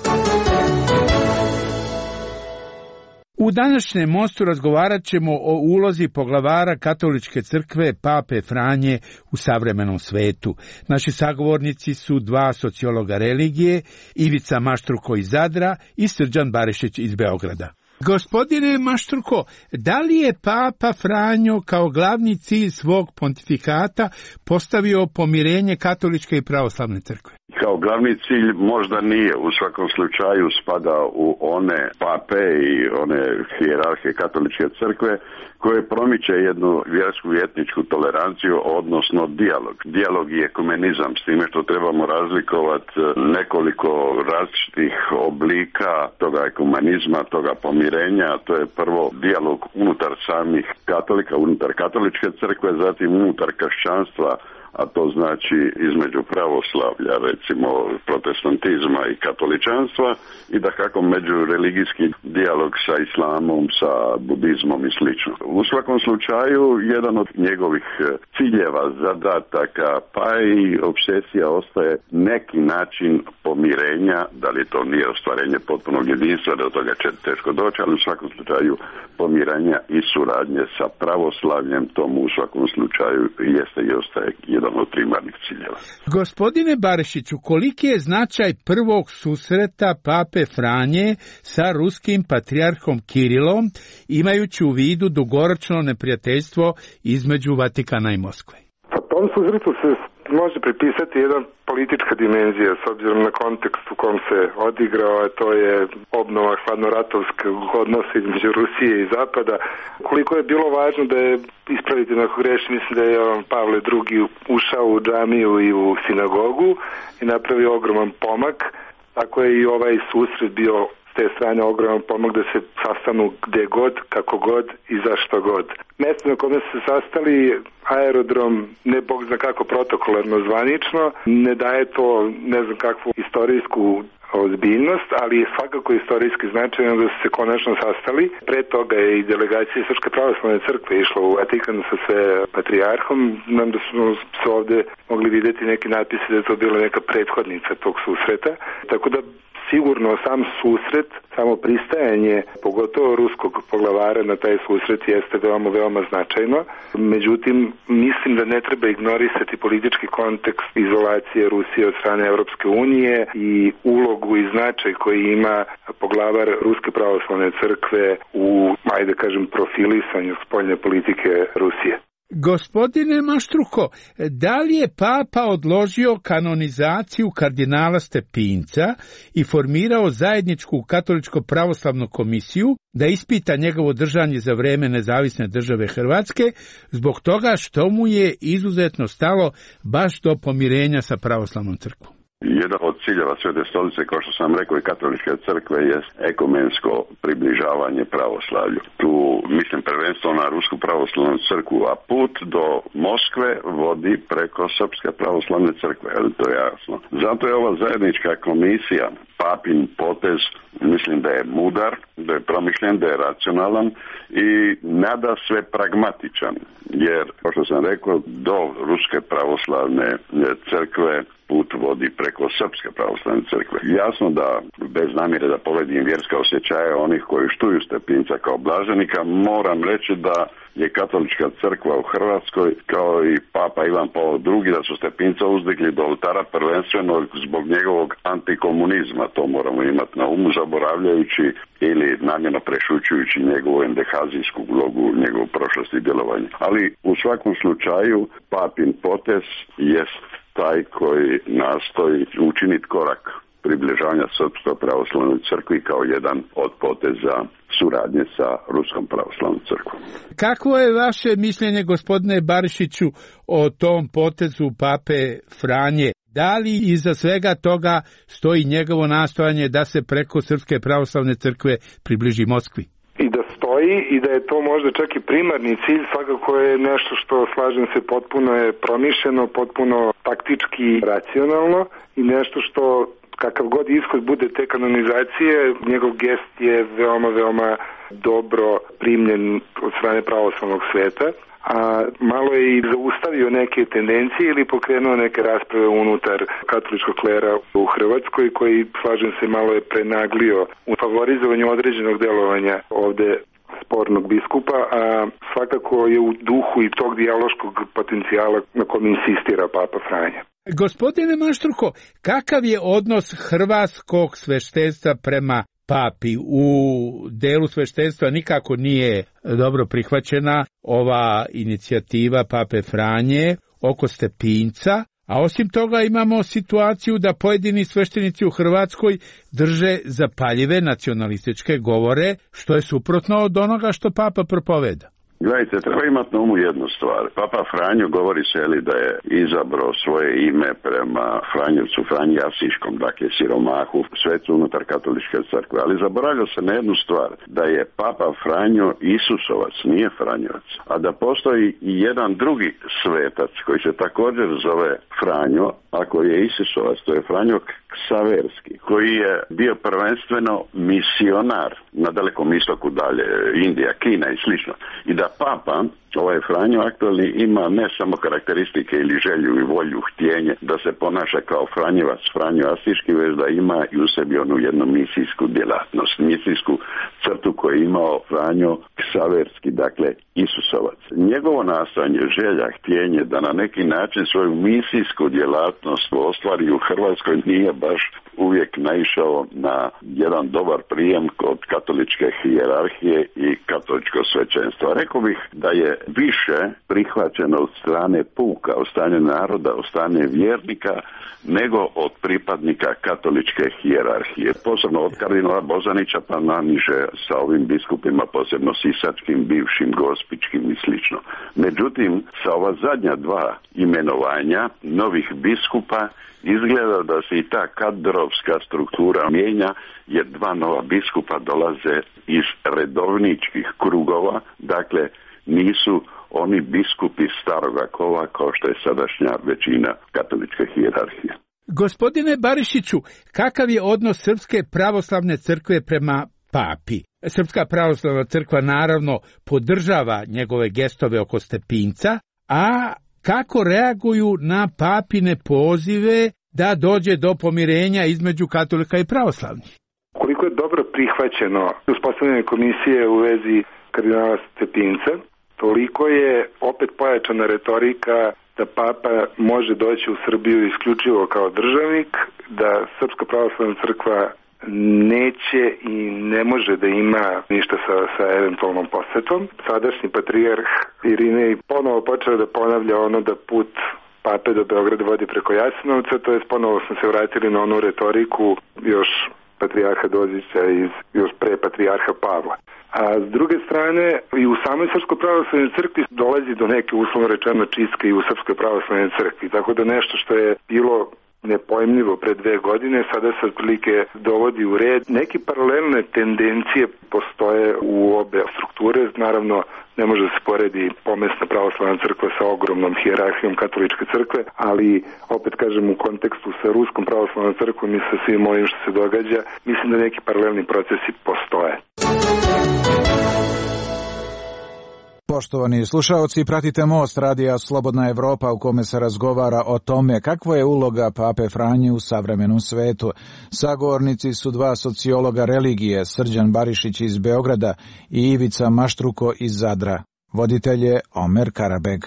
U današnjem mostu razgovarat ćemo o ulozi poglavara katoličke crkve Pape Franje u savremenom svetu. Naši sagovornici su dva sociologa religije, Ivica Maštruko iz Zadra i Srđan Barišić iz Beograda. Gospodine Maštruko, da li je Papa Franjo kao glavni cilj svog pontifikata postavio pomirenje katoličke i pravoslavne crkve? Kao glavni cilj možda nije, u svakom slučaju spada u one pape i one hijerarhije katoličke crkve koje promiče jednu vjersku i etničku toleranciju, odnosno dijalog. Dijalog i ekumenizam, s time što trebamo razlikovati nekoliko različitih oblika toga ekumenizma, toga pomirenja. To je prvo dijalog unutar samih katolika, unutar katoličke crkve, zatim unutar kršćanstva, a to znači između pravoslavlja, recimo protestantizma i katoličanstva, i da kako međureligijski dijalog sa islamom, sa budizmom i slično. U svakom slučaju, jedan od njegovih ciljeva, zadataka, pa i obsesija ostaje neki način pomirenja, da li to nije ostvarenje potpunog jedinstva, do toga će teško doći, ali u svakom slučaju pomiranja i suradnje sa pravoslavljem, tomu u svakom slučaju jeste i ostaje jedan od primarnih ciljeva. Gospodine Barišiću, koliki je značaj prvog susreta Pape Franje sa ruskim patrijarhom Kirilom, imajući u vidu dugoročno neprijateljstvo između Vatikana i Moskve? Pa tom susretu se može pripisati jedan politička dimenzija s obzirom na kontekst u kom se odigrao, a to je obnova hladnoratovskog odnosa između Rusije i Zapada. Koliko je bilo važno da je, ispraviti na grešim, mislim da je Pavle drugi ušao u džamiju i u sinagogu i napravio ogroman pomak, tako je i ovaj susret bio s te strane ogroman pomak da se sastanu gde god, kako god i zašto god. Mesto na kome se sastali, aerodrom, ne bog zna kako protokolarno zvanično, ne daje to ne znam kakvu istorijsku ozbiljnost, ali je svakako istorijski značajno da su se konačno sastali. Pre toga je i delegacija Srpske pravoslavne crkve išla u Vatikan sa sve patrijarhom. Znam da smo se ovde mogli vidjeti neki natpisi da je to bila neka prethodnica tog susreta. Tako da sigurno sam susret, samo pristajanje, pogotovo ruskog poglavara na taj susret jeste veoma, veoma značajno. Međutim, mislim da ne treba ignorisati politički kontekst izolacije Rusije od strane Europske unije i ulogu i značaj koji ima poglavar Ruske pravoslavne crkve u, ajde kažem, profilisanju spoljne politike Rusije. Gospodine Maštruko, da li je Papa odložio kanonizaciju kardinala Stepinca i formirao zajedničku katoličko-pravoslavnu komisiju da ispita njegovo držanje za vreme nezavisne države Hrvatske zbog toga što mu je izuzetno stalo baš do pomirenja sa pravoslavnom crkvom? Jedan od ciljeva Svete stolice, kao što sam rekao, i katoličke crkve je ekumensko približavanje pravoslavlju. Tu mislim prvenstveno na Rusku pravoslavnu crkvu, a put do Moskve vodi preko Srpske pravoslavne crkve, ali to je jasno. Zato je ova zajednička komisija, papin potez, mislim da je mudar, da je promišljen, da je racionalan i nada sve pragmatičan, jer, kao što sam rekao, do Ruske pravoslavne crkve put vodi preko Srpske pravoslavne crkve. Jasno da, bez namjere da povedim vjerska osjećaja onih koji štuju Stepinca kao blaženika, moram reći da je katolička crkva u Hrvatskoj, kao i Papa Ivan Pavao drugi, da su Stepinca uzdigli do oltara prvenstveno zbog njegovog antikomunizma. To moramo imati na umu, zaboravljajući ili namjerno prešućujući njegovu endehazijsku ulogu, njegovu prošlost i djelovanje. Ali u svakom slučaju papin potez jest taj koji nastoji učiniti korak približavanja Srpskoj pravoslavnoj crkvi kao jedan od poteza suradnje sa Ruskom pravoslavnom crkvom. Kakvo je vaše mišljenje, gospodine Barišiću, o tom potezu Pape Franje? Da li iza svega toga stoji njegovo nastojanje da se preko Srpske pravoslavne crkve približi Moskvi? I da stoji i da je to možda čak i primarni cilj, svakako je nešto što, slažem se, potpuno je promišljeno, potpuno taktički racionalno i nešto što, kakav god ishod bude te kanonizacije, njegov gest je veoma, veoma dobro primljen od strane pravoslavnog sveta, a malo je i zaustavio neke tendencije ili pokrenuo neke rasprave unutar katoličkog klera u Hrvatskoj, koji, slažem se, malo je prenaglio u favorizovanju određenog delovanja ovde spornog biskupa, a svakako je u duhu i tog dijaloškog potencijala na kom insistira Papa Franja. Gospodine Maštruko, kakav je odnos hrvatskog sveštenstva prema papi? U delu sveštenstva nikako nije dobro prihvaćena ova inicijativa Pape Franje oko Stepinca, a osim toga imamo situaciju da pojedini sveštenici u Hrvatskoj drže zapaljive nacionalističke govore, što je suprotno od onoga što Papa propoveda. Gledajte, treba imati na umu jednu stvar. Papa Franjo govori se li da je izabrao svoje ime prema Franjevcu Franji Asiškom, dakle siromahu, svecu unutar katoličke crkve, ali zaboravlja se na jednu stvar, da je Papa Franjo Isusovac, nije Franjevac, a da postoji i jedan drugi svetac koji se također zove Franjo, a koji je Isusovac, to je Franjo Ksaverski, koji je bio prvenstveno misionar na Dalekom istoku, dalje Indija, Kina i slično. I da Papa, ovaj Franjo aktualni, ima ne samo karakteristike ili želju i volju, htjenje da se ponaša kao Franjevac, Franjo Asiški, već da ima i u sebi onu jednu misijsku djelatnost, misijsku crtu koju je imao Franjo Ksaverski, dakle Isusovac. Njegovo nastojanje, želja, htjenje da na neki način svoju misijsku djelatnost ostvari u Hrvatskoj nije baš uvijek naišao na jedan dobar prijem kod katoličke hijerarhije i katoličkog svećenstva. Rekao bih da je više prihvaćeno od strane puka, od strane naroda, od strane vjernika, nego od pripadnika katoličke hijerarhije. Posebno od kardinala Bozanića pa naniže sa ovim biskupima, posebno sisačkim, bivšim, gospičkim i slično. Međutim, sa ova zadnja dva imenovanja novih biskupa izgleda da se i ta kadrovska struktura mijenja, jer dva nova biskupa dolaze iz redovničkih krugova, dakle nisu oni biskupi staroga kova kao što je sadašnja većina katoličke hijerarhije. Gospodine Barišiću, kakav je odnos Srpske pravoslavne crkve prema papi? Srpska pravoslavna crkva naravno podržava njegove gestove oko Stepinca, a kako reaguju na papine pozive da dođe do pomirenja između katolika i pravoslavnih. Koliko je dobro prihvaćeno uspostavljanje komisije u vezi kardinala Stepinca, toliko je opet pojačana retorika da papa može doći u Srbiju isključivo kao državnik, da Srpska pravoslavna crkva neće i ne može da ima ništa sa, sa eventualnom posetom. Sadašnji patrijarh Irinej ponovo počeo da ponavlja ono da put pape do Beograda vodi preko Jasenovca, to je ponovo smo se vratili na onu retoriku još patrijarha Dozića iz još pre patrijarha Pavla. A s druge strane, i u samoj Srpskoj pravoslavnoj crkvi dolazi do neke uslovno rečeno čistke i u Srpskoj pravoslavnoj crkvi, tako da nešto što je bilo nepojmljivo pre dve godine, sada se otprilike dovodi u red. Neke paralelne tendencije postoje u obe strukture, naravno ne može da se poredi pomesna pravoslavna crkva sa ogromnom hijerarhijom katoličke crkve, ali opet kažem u kontekstu sa ruskom pravoslavnom crkvom i sa svim ovim što se događa, mislim da neki paralelni procesi postoje. Poštovani slušaoci, pratite Most radija Slobodna Evropa u kome se razgovara o tome kakva je uloga pape Franje u savremenom svetu. Sagovornici su dva sociologa religije, Srđan Barišić iz Beograda i Ivica Maštruko iz Zadra. Voditelj je Omer Karabeg.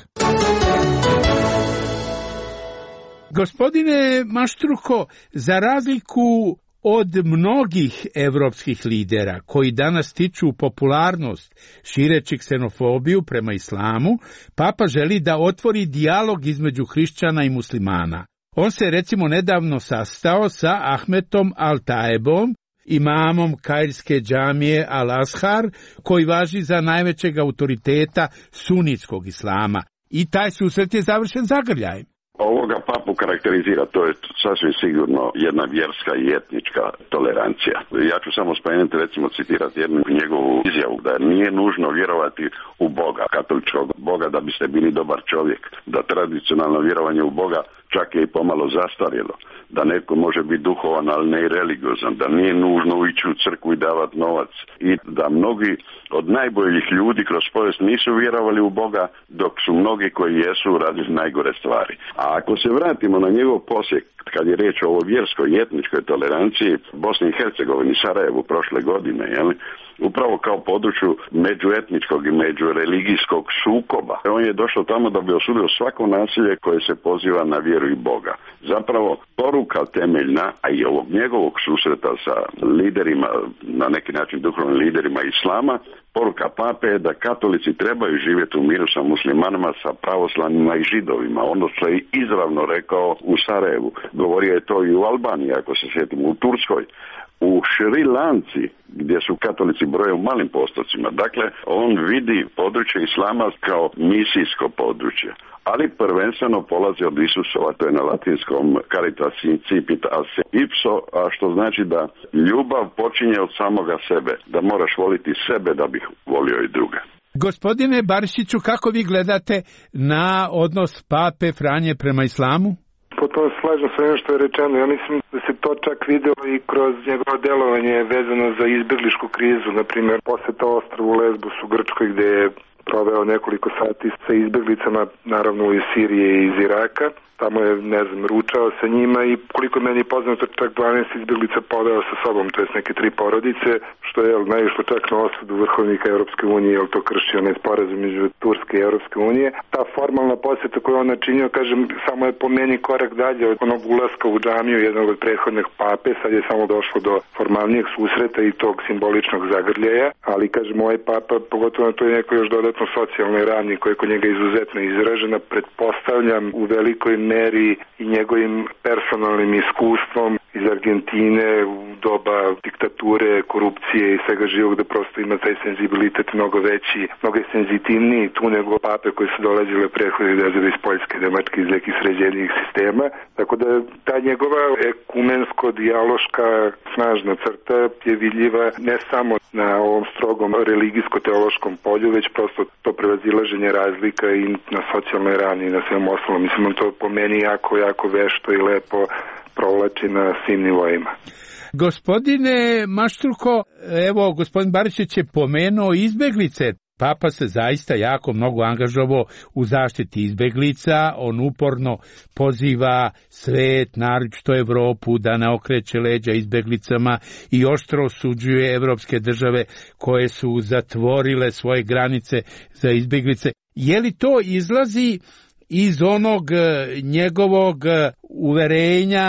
Gospodine Maštruko, za razliku od mnogih evropskih lidera koji danas stiču popularnost šireći ksenofobiju prema islamu, papa želi da otvori dijalog između hrišćana i muslimana. On se recimo nedavno sastao sa Ahmetom Al-Taebom, imamom kairske džamije Al-Azhar, koji važi za najvećeg autoriteta sunitskog islama. I taj susret je završen zagrljajem. Ovoga papu karakterizira, to je sasvim sigurno jedna vjerska i etnička tolerancija. Ja ću samo spomenuti, recimo citirati jednu njegovu izjavu, da nije nužno vjerovati u Boga, katoličkog Boga, da biste bili dobar čovjek, da tradicionalno vjerovanje u Boga čak je i pomalo zastarjelo, da netko može biti duhovan, ali ne i religiozan, da nije nužno ići u crkvu i davati novac i da mnogi od najboljih ljudi kroz povijest nisu vjerovali u Boga, dok su mnogi koji jesu radili najgore stvari. A ako se vratimo na njegov posjek, kad je riječ o ovoj vjerskoj i etničkoj toleranciji Bosni i Hercegovini, Sarajevu prošle godine, jeli, upravo kao području međuetničkog i međureligijskog sukoba. On je došao tamo da bi osudio svako nasilje koje se poziva na vjeru i Boga. Zapravo poruka temeljna, a i ovog njegovog susreta sa liderima, na neki način duhovnim liderima islama, poruka pape je da katolici trebaju živjeti u miru sa muslimanima, sa pravoslavnima i židovima. Ono što je izravno rekao u Sarajevu. Govorio je to i u Albaniji, ako se sjetimo, u Turskoj, u Šri Lanci, gdje su katolici broje u malim postocima. Dakle, on vidi područje islama kao misijsko područje, ali prvenstveno polazi od Isusova, to je na latinskom caritas incipit ase ipso, a što znači da ljubav počinje od samoga sebe, da moraš voliti sebe da bih volio i druge. Gospodine Barišiću, kako vi gledate na odnos pape Franje prema islamu? Potpuno slažem sa onim što je rečeno. Ja mislim da se to čak video i kroz njegovo delovanje vezano za izbjeglišku krizu. Naprimjer, poseta ostrvu Lesbos u Grčkoj gdje je proveo nekoliko sati sa izbjeglicama, naravno iz Sirije i iz Iraka. Tamo je, ne znam, ručao sa njima i koliko je meni poznato, čak dvanaest izbjeglica poveo sa sobom, to jest neke tri porodice, što je naišlo čak na osudu vrhovnika Europske unije, jer to krši onaj sporazum između Turske i Europske unije. Ta formalna posjeta koju on načinio, kažem, samo je po meni korak dalje od onog ulaska u džamiju jednog od prethodnih pape, sad je samo došlo do formalnijeg susreta i tog simboličnog zagrljaja, ali, kažem, ovaj papa, pogotovo na to je neko još dodatno socijalnoj ravni koja je kod njega izuzetno izražena, pretpostavljam u velikoj meri i njegovim personalnim iskustvom iz Argentine u doba diktature, korupcije i svega živog, da prosto ima taj senzibilitet mnogo veći, mnogo je senzitivniji tu nego pape koji su dolazile prethodnih dezove iz Poljske, Nemačke, iz nekih sređenijih sistema. Tako da ta njegova ekumensko-dijaloška snažna crta je vidljiva ne samo na ovom strogom religijsko-teološkom polju, već prosto to prevazilaženje razlika i na socijalnoj ravni i na svem ostalom. Mislim, on to po meni jako, jako vešto i lepo provlači na svim nivoima. Gospodine Maštruko, evo, gospodin Barišić je pomenuo izbjeglice. Papa se zaista jako mnogo angažovao u zaštiti izbeglica, on uporno poziva svet, naročito Evropu, da ne okreće leđa izbeglicama i oštro osuđuje evropske države koje su zatvorile svoje granice za izbeglice. Je li to izlazi iz onog njegovog uverenja,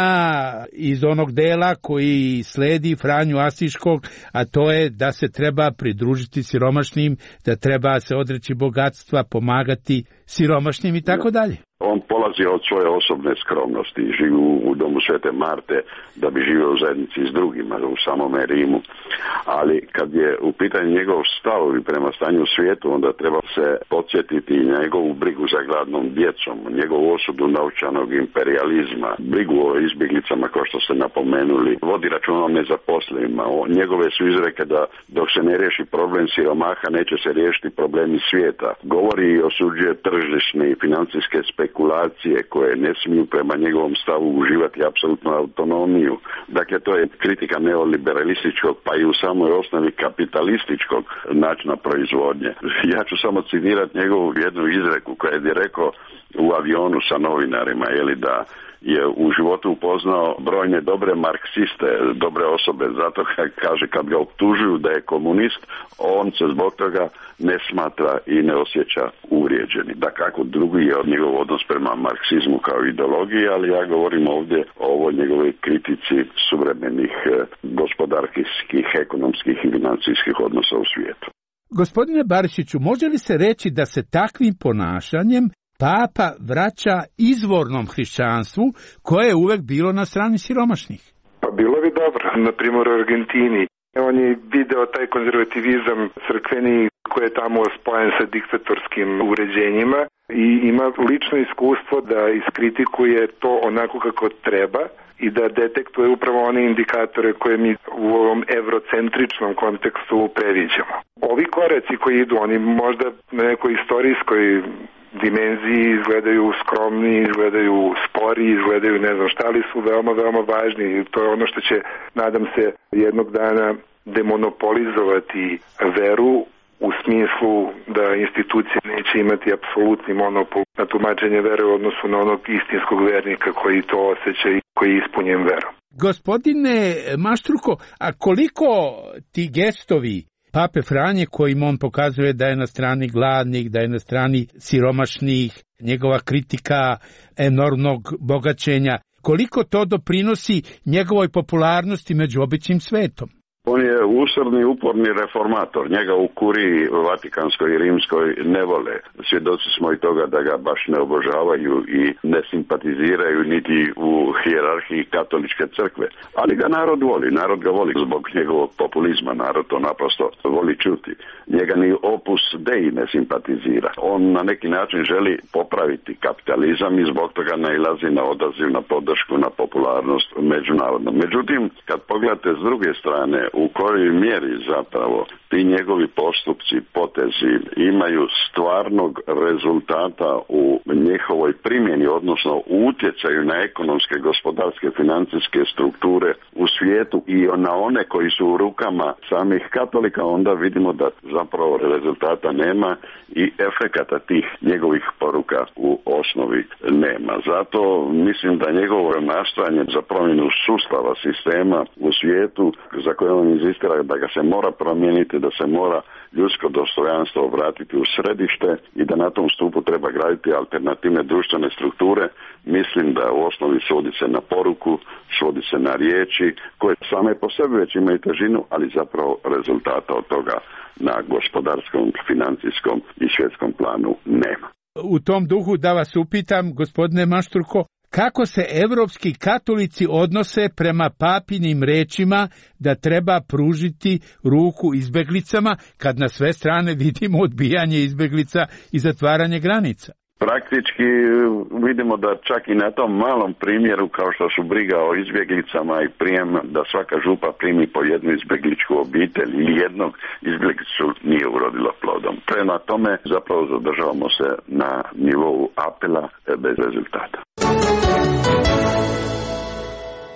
iz onog dela koji sledi Franju Asiškog, a to je da se treba pridružiti siromašnim, da treba se odreći bogatstva, pomagati siromašnim i tako dalje? On polazi od svoje osobne skromnosti, živi u domu Svete Marte da bi živio u zajednici s drugima u samome Rimu, ali kad je u pitanju njegov stavovi prema stanju u svijetu, onda treba se podsjetiti njegovu brigu za gladnom djecom, njegovu osudu novčanog imperializma, brigu o izbjeglicama kao što ste napomenuli, vodi računa o nezaposlenima, o njegove su izreke da dok se ne riješi problem siromaha neće se riješiti problemi svijeta. Govori i osuđuje tržišne i financijske spekulacije koje ne smiju prema njegovom stavu uživati apsolutnu autonomiju. Dakle, to je kritika neoliberalističkog pa i u samoj osnovi kapitalističkog načina proizvodnje. Ja ću samo citirati njegovu jednu izreku koja je rekao u avionu sa novinarima, jeli da je u životu upoznao brojne dobre marksiste, dobre osobe, zato kaže kad ga optužuju da je komunist, on se zbog toga ne smatra i ne osjeća uvrijeđeni. Da kako drugi je od njegov odnos prema marksizmu kao ideologiji, ali ja govorim ovdje o ovoj njegove kritici suvremenih gospodarskih, ekonomskih i financijskih odnosa u svijetu. Gospodine Barišiću, može li se reći da se takvim ponašanjem Papa vraća izvornom hrišćanstvu koje je uvek bilo na strani siromašnih? Pa bilo bi dobro, na primjer u Argentini. On je video taj konzervativizam crkveni koji je tamo spojen sa diktatorskim uređenjima i ima lično iskustvo da iskritikuje to onako kako treba i da detektuje upravo one indikatore koje mi u ovom evrocentričnom kontekstu previđamo. Ovi koreci koji idu, oni možda na nekoj istorijskoj dimenziji izgledaju skromni, izgledaju spori, izgledaju ne znam šta, ali su veoma, veoma važni i to je ono što će, nadam se, jednog dana demonopolizovati veru u smislu da institucije neće imati apsolutni monopol na tumačenje vere u odnosu na onog istinskog vernika koji to osjeća i koji je ispunjen verom. Gospodine Maštruko, a koliko ti gestovi Pape Franje kojim on pokazuje da je na strani gladnih, da je na strani siromašnih, njegova kritika enormnog bogaćenja, koliko to doprinosi njegovoj popularnosti među običnim svetom? On je usrdni, uporni reformator. Njega u kuriji Vatikanskoj i Rimskoj ne vole. Svjedoci smo i toga da ga baš ne obožavaju i ne simpatiziraju niti u hijerarhiji katoličke crkve. Ali ga narod voli. Narod ga voli zbog njegovog populizma. Narod to naprosto voli čuti. Njega ni Opus Dei ne simpatizira. On na neki način želi popraviti kapitalizam i zbog toga nailazi na odaziv, na podršku, na popularnost međunarodno. Međutim, kad pogledate s druge strane u kojoj mjeri zapravo ti njegovi postupci, potezi imaju stvarnog rezultata u njihovoj primjeni, odnosno u utjecaju na ekonomske, gospodarske, financijske strukture u svijetu i na one koji su u rukama samih katolika, onda vidimo da zapravo rezultata nema i efekata tih njegovih poruka u osnovi nema. Zato mislim da njegovo nastojanje za promjenu sustava, sistema u svijetu za koje on inzistira da ga se mora promijeniti, da se mora ljudsko dostojanstvo vratiti u središte i da na tom stupu treba graditi alternativne društvene strukture, mislim da u osnovi svodi se na poruku, svodi se na riječi koje same po sebi već imaju težinu, ali zapravo rezultata od toga na gospodarskom, financijskom i svjetskom planu nema. U tom duhu da vas upitam, gospodine Maštruko, kako se evropski katolici odnose prema papinim rečima da treba pružiti ruku izbeglicama, kad na sve strane vidimo odbijanje izbeglica i zatvaranje granica? Praktički vidimo da čak i na tom malom primjeru kao što su briga o izbjeglicama i prijem da svaka župa primi po jednu izbjegličku obitelj ili jednog izbjeglicu nije urodilo plodom. Prema tome zapravo zadržavamo se na nivou apela bez rezultata.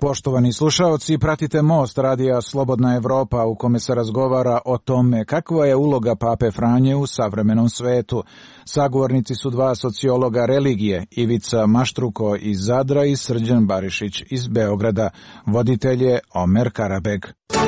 Poštovani slušaoci, pratite Most radija Slobodna Evropa u kome se razgovara o tome kakva je uloga Pape Franje u savremenom svetu. Sagovornici su dva sociologa religije, Ivica Maštruko iz Zadra i Srđan Barišić iz Beograda. Voditelj je Omer Karabeg.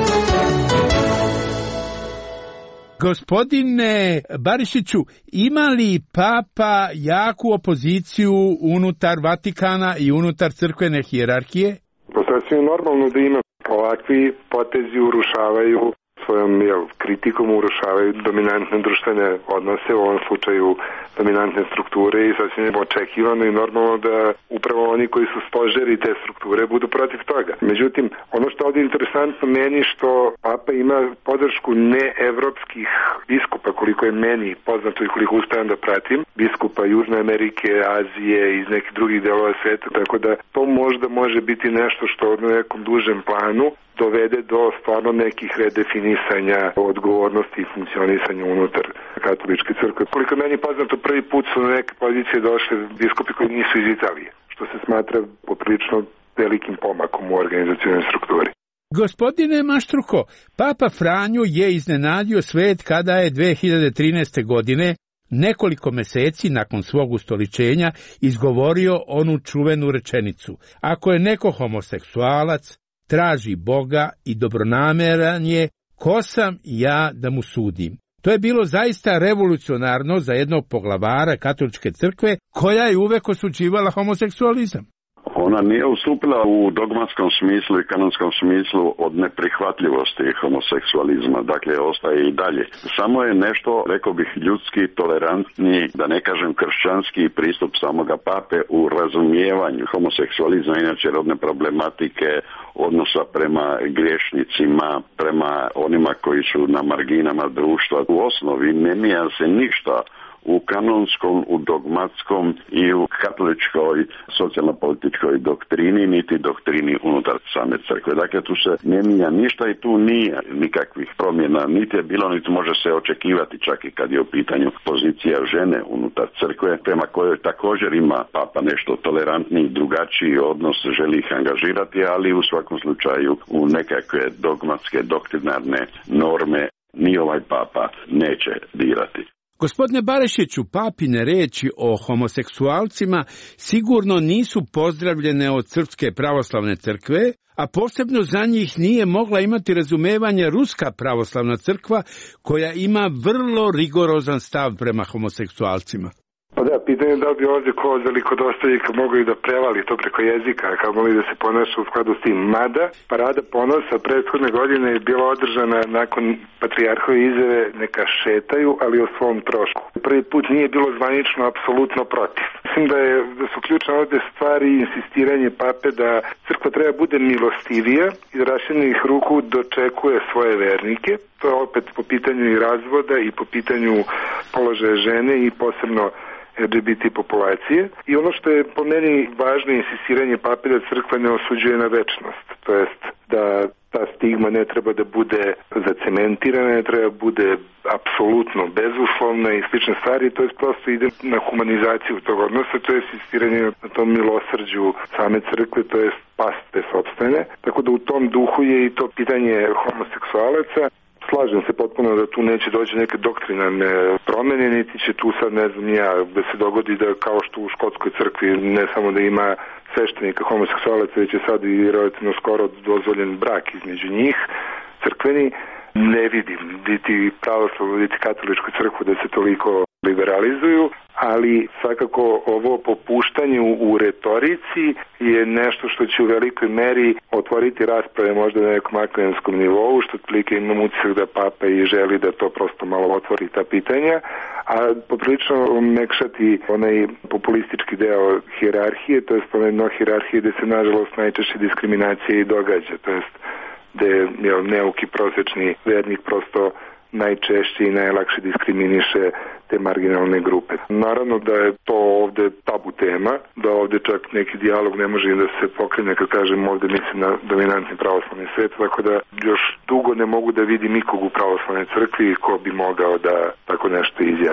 Gospodine Barišiću, ima li Papa jaku opoziciju unutar Vatikana i unutar crkvene hijerarhije? To sasvim normalno da ima. Ovakvi potezi urušavaju svojom jel, kritikom, urušavaju dominantne društvene odnose, u ovom slučaju dominantne strukture, i sasvim je očekivano i normalno da upravo oni koji su stožeri te strukture budu protiv toga. Međutim, ono što je ovdje interesantno meni, što Papa ima podršku neevropskih biskupa, koliko je meni poznato i koliko uspijem da pratim, biskupa Južne Amerike, Azije i iz nekih drugih delova sveta, tako da to možda može biti nešto što na nekom dužem planu dovede do stvarno nekih redefinisanja odgovornosti i funkcionisanja unutar katoličke crkve. Koliko meni poznato, prvi put su na neke pozicije došli biskupi koji nisu iz Italije, što se smatra poprilično velikim pomakom u organizacionalnoj strukturi. Gospodine Maštruko, Papa Franjo je iznenadio svet kada je dve hiljade trinaeste. godine, nekoliko meseci nakon svog ustoličenja, izgovorio onu čuvenu rečenicu: ako je neko homoseksualac, traži Boga i dobronameran je, ko sam ja da mu sudim? To je bilo zaista revolucionarno za jednog poglavara katoličke crkve koja je uvek osuđivala homoseksualizam. Ona nije ustupila u dogmatskom smislu i kanonskom smislu od neprihvatljivosti homoseksualizma, dakle ostaje i dalje. Samo je nešto, rekao bih, ljudski, tolerantni, da ne kažem kršćanski pristup samoga pape u razumijevanju homoseksualizma, inače rodne problematike, odnosa prema griješnicima, prema onima koji su na marginama društva. U osnovi ne mijenja se ništa u kanonskom, u dogmatskom i u katoličkoj socijalno-političkoj doktrini, niti doktrini unutar same crkve. Dakle, tu se ne mijenja ništa i tu nije nikakvih promjena, niti je bilo, niti može se očekivati, čak i kad je u pitanju pozicija žene unutar crkve, prema kojoj također ima Papa nešto tolerantniji, drugačiji odnos, želi ih angažirati, ali u svakom slučaju u nekakve dogmatske, doktrinarne norme ni ovaj Papa neće dirati. Gospodine Barišiću, papine reči o homoseksualcima sigurno nisu pozdravljene od Srpske pravoslavne crkve, a posebno za njih nije mogla imati razumevanje Ruska pravoslavna crkva, koja ima vrlo rigorozan stav prema homoseksualcima. Pa da, pitanje je da bi ovdje ko velikodostojnika mogli da prevali to preko jezika, kao mogli da se ponaša u skladu s tim. Mada, Parada ponosa prethodne godine je bila održana nakon patrijarhove izjave neka šetaju, ali o svom trošku. Prvi put nije bilo zvanično apsolutno protiv. Mislim da, je, da su ključne ovdje stvari i insistiranje pape da crkva treba bude milostivija i raširenih ruku dočekuje svoje vernike. To je opet po pitanju i razvoda i po pitanju položaja žene i posebno L G B T populacije. I ono što je po meni važno insistiranje pape da crkva ne osuđuje na večnost, to jest da ta stigma ne treba da bude zacementirana, ne treba da bude apsolutno bezuslovna i slične stvari, to jest prosto ide na humanizaciju tog odnosa, to je insistiranje na tom milosrđu same crkve, to jest paste sopstvene. Tako da u tom duhu je i to pitanje homoseksualaca. Slažem se potpuno da tu neće doći neke doktrinarne promjene, niti će tu sad, ne znam ja, da se dogodi da kao što u škotskoj crkvi ne samo da ima sveštenika homoseksualaca, već je sad i relativno skoro dozvoljen brak između njih, crkveni. Ne vidim niti pravoslavnu, niti katoličku crkvu da se toliko liberalizuju, ali svakako ovo popuštanje u retorici je nešto što će u velikoj meri otvoriti rasprave možda na nekom akademskom nivou, što otprilike imam utisak da Papa i želi da to prosto malo otvori ta pitanja, a poprilično mekšati onaj populistički deo hijerarhije, to jest onaj dno hijerarhije gde se nažalost najčešće diskriminacija i događa, to jest gde je neuki prosječni vernik prosto najčešće i najlakše diskriminiše te marginalne grupe. Naravno da je to ovde tabu tema, da ovde čak neki dijalog ne može da se pokrene, kad kažem ovde mislim na dominantni pravoslavni svet, tako da još dugo ne mogu da vidim nikog u pravoslavnoj crkvi ko bi mogao da tako nešto izjavi.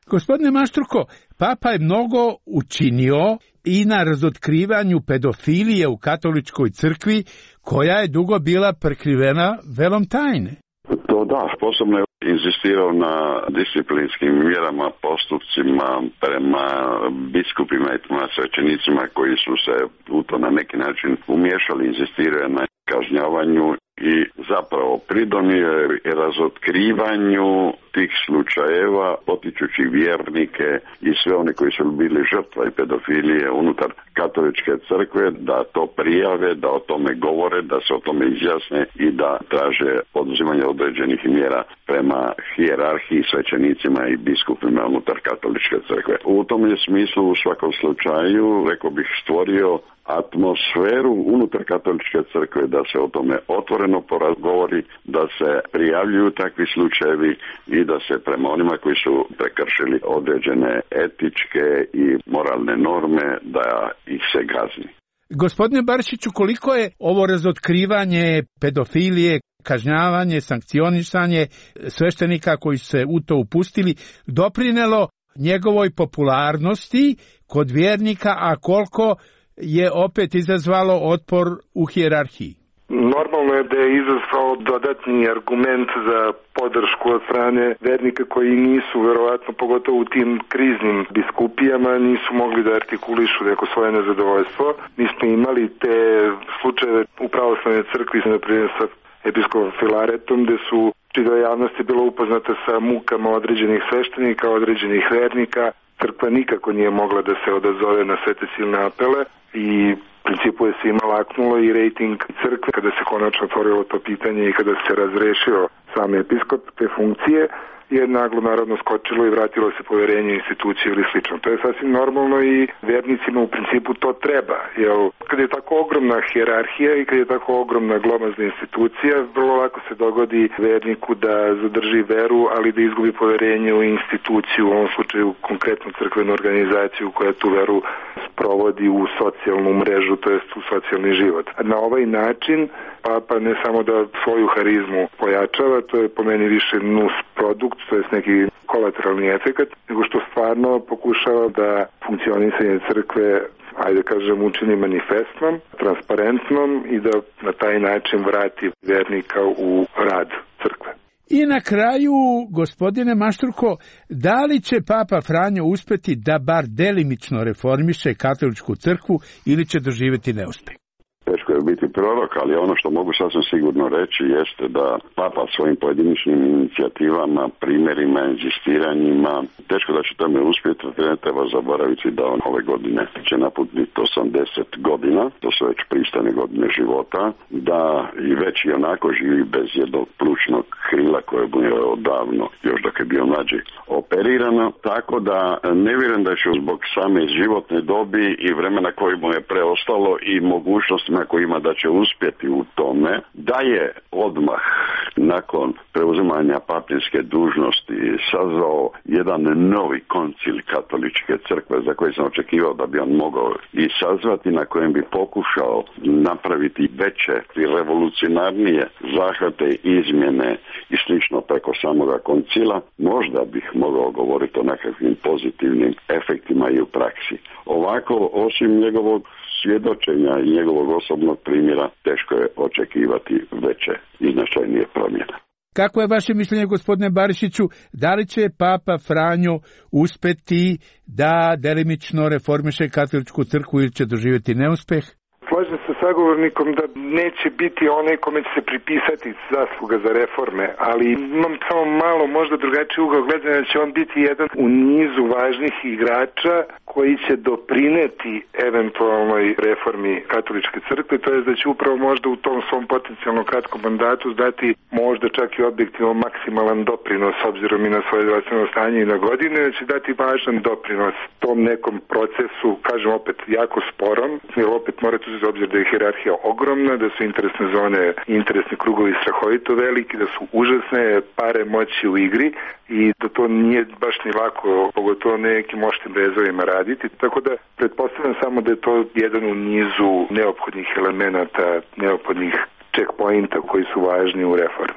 Gospodine Maštruko, Papa je mnogo učinio i na razotkrivanju pedofilije u katoličkoj crkvi, koja je dugo bila prekrivena velom tajne. To da, posebno je inzistirao na disciplinskim mjerama, postupcima prema biskupima i svećenicima koji su se u to na neki način umiješali, inzistirao na kažnjavanju i zapravo pridonio je razotkrivanju tih slučajeva, potičući vjernike i sve one koji su bili žrtva i pedofilije unutar katoličke crkve da to prijave, da o tome govore, da se o tome izjasne i da traže poduzimanje određenih mjera prema hijerarhiji, svećenicima i biskupima unutar katoličke crkve. U tom je smislu u svakom slučaju, rekao bih, stvorio atmosferu unutar katoličke crkve da se o tome otvoreno porazgovori, da se prijavljuju takvi slučajevi i da se prema onima koji su prekršili određene etičke i moralne norme da ih se kazni. Gospodine Barišiću, koliko je ovo razotkrivanje pedofilije, kažnjavanje, sankcionisanje sveštenika koji se u to upustili doprinelo njegovoj popularnosti kod vjernika, a koliko je opet izazvalo otpor u hijerarhiji? Normalno je da je izazvao dodatni argument za podršku od strane vernika koji nisu, verovatno pogotovo u tim kriznim biskupijama, nisu mogli da artikulišu neko svoje nezadovoljstvo. Mi smo imali te slučajeve u pravoslavnoj crkvi, na primjer sa episkopom Filaretom, gde su čitava javnost je bila upoznata sa mukama određenih sveštenika, određenih vernika. Crkva nikako nije mogla da se odazove na sve te silne apele i u principu je svima laknulo i rejting crkve kada se konačno otvorilo to pitanje i kada se razrešio sam episkop te funkcije, je naglo naravno skočilo i vratilo se poverenje u institucije ili slično. To je sasvim normalno i vernicima u principu to treba, jer kad je tako ogromna hijerarhija i kad je tako ogromna glomazna institucija, vrlo lako se dogodi verniku da zadrži veru, ali da izgubi poverenje u instituciju, u ovom slučaju konkretnu crkvenu organizaciju koja tu veru sprovodi u socijalnu mrežu, to jest u socijalni život. A na ovaj način Papa ne samo da svoju harizmu pojačava, to je po meni više nus produkt, to je neki kolateralni efekat, nego što stvarno pokušava da funkcionisanje crkve, ajde kažem, učini manifestnom, transparentnom i da na taj način vrati vernika u rad crkve. I na kraju, gospodine Mašturko, da li će Papa Franjo uspeti da bar delimično reformiše katoličku crkvu ili će doživjeti neuspjeh? Teško je biti prorok, ali ono što mogu sasvim sigurno reći jeste da Papa svojim pojedinačnim inicijativama, primjerima, inzistiranjima, teško da će tome uspjeti, ne treba zaboraviti da on ove godine će napuniti osamdeset godina, to su već pristane godine života, da i već i onako živi bez jednog plućnog krila koje mu je odavno, još dok je bio mlađi, operirano, tako da ne vjerujem da će zbog same životne dobi i vremena koje mu je preostalo i mogućnosti na kojima da će uspjeti u tome, da je odmah nakon preuzimanja papinske dužnosti sazvao jedan novi koncil katoličke crkve za koji sam očekivao da bi on mogao i sazvati, na kojem bi pokušao napraviti veće i revolucionarnije zahvate, izmjene i slično preko samoga koncila. Možda bih mogao govoriti o nekakvim pozitivnim efektima i u praksi. Ovako, osim njegovog svjedočenja i njegovog osobnog primjera, teško je očekivati veće i značajnije promjene. Kako je vaše mišljenje, gospodine Barišiću, da li će Papa Franjo uspeti da delimično reformiše katoličku crkvu ili će doživjeti neuspjeh? Slažem se sa sagovornikom da neće biti onaj kome će se pripisati zasluga za reforme, ali imam samo malo možda drugačiji ugao gledanja da će on biti jedan u nizu važnih igrača koji će doprineti eventualnoj reformi katoličke crkve, to je da će upravo možda u tom svom potencijalno kratkom mandatu dati možda čak i objektivno maksimalan doprinos s obzirom i na svoje zdravstveno stanje i na godine, da će dati važan doprinos tom nekom procesu, kažem opet jako sporom, jer opet morate uzeti obzir da je hijerarhija ogromna, da su interesne zone, interesni krugovi strahovito veliki, da su užasne pare moći u igri i da to nije baš ni lako, pogotovo nekim oštrim rezovima raditi. Tako da pretpostavljam samo da je to jedan u nizu neophodnih elemenata, neophodnih checkpointa koji su važni u reformi.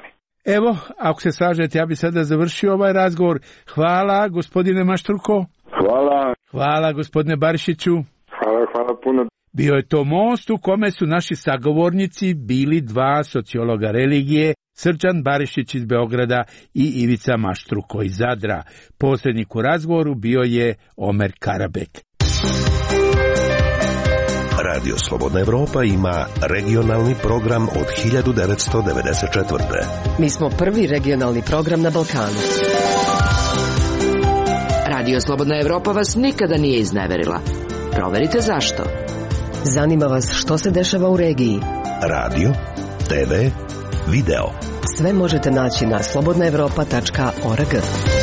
Evo, ako se slažete, ja bi sada završio ovaj razgovor. Hvala, gospodine Maštruko. Hvala. Hvala, gospodine Barišiću. Hvala, hvala puno. Bio je to most u kome su naši sagovornici bili dva sociologa religije, Srđan Barišić iz Beograda i Ivica Maštruko iz Zadra. Posrednik u razgovoru bio je Omer Karabek. Radio Slobodna Evropa ima regionalni program od hiljadu devetsto devedeset četvrte. Mi smo prvi regionalni program na Balkanu. Radio Slobodna Evropa vas nikada nije izneverila. Proverite zašto. Zanima vas što se dešava u regiji. Radio, te ve, video. Sve možete naći na slobodna evropa tačka org.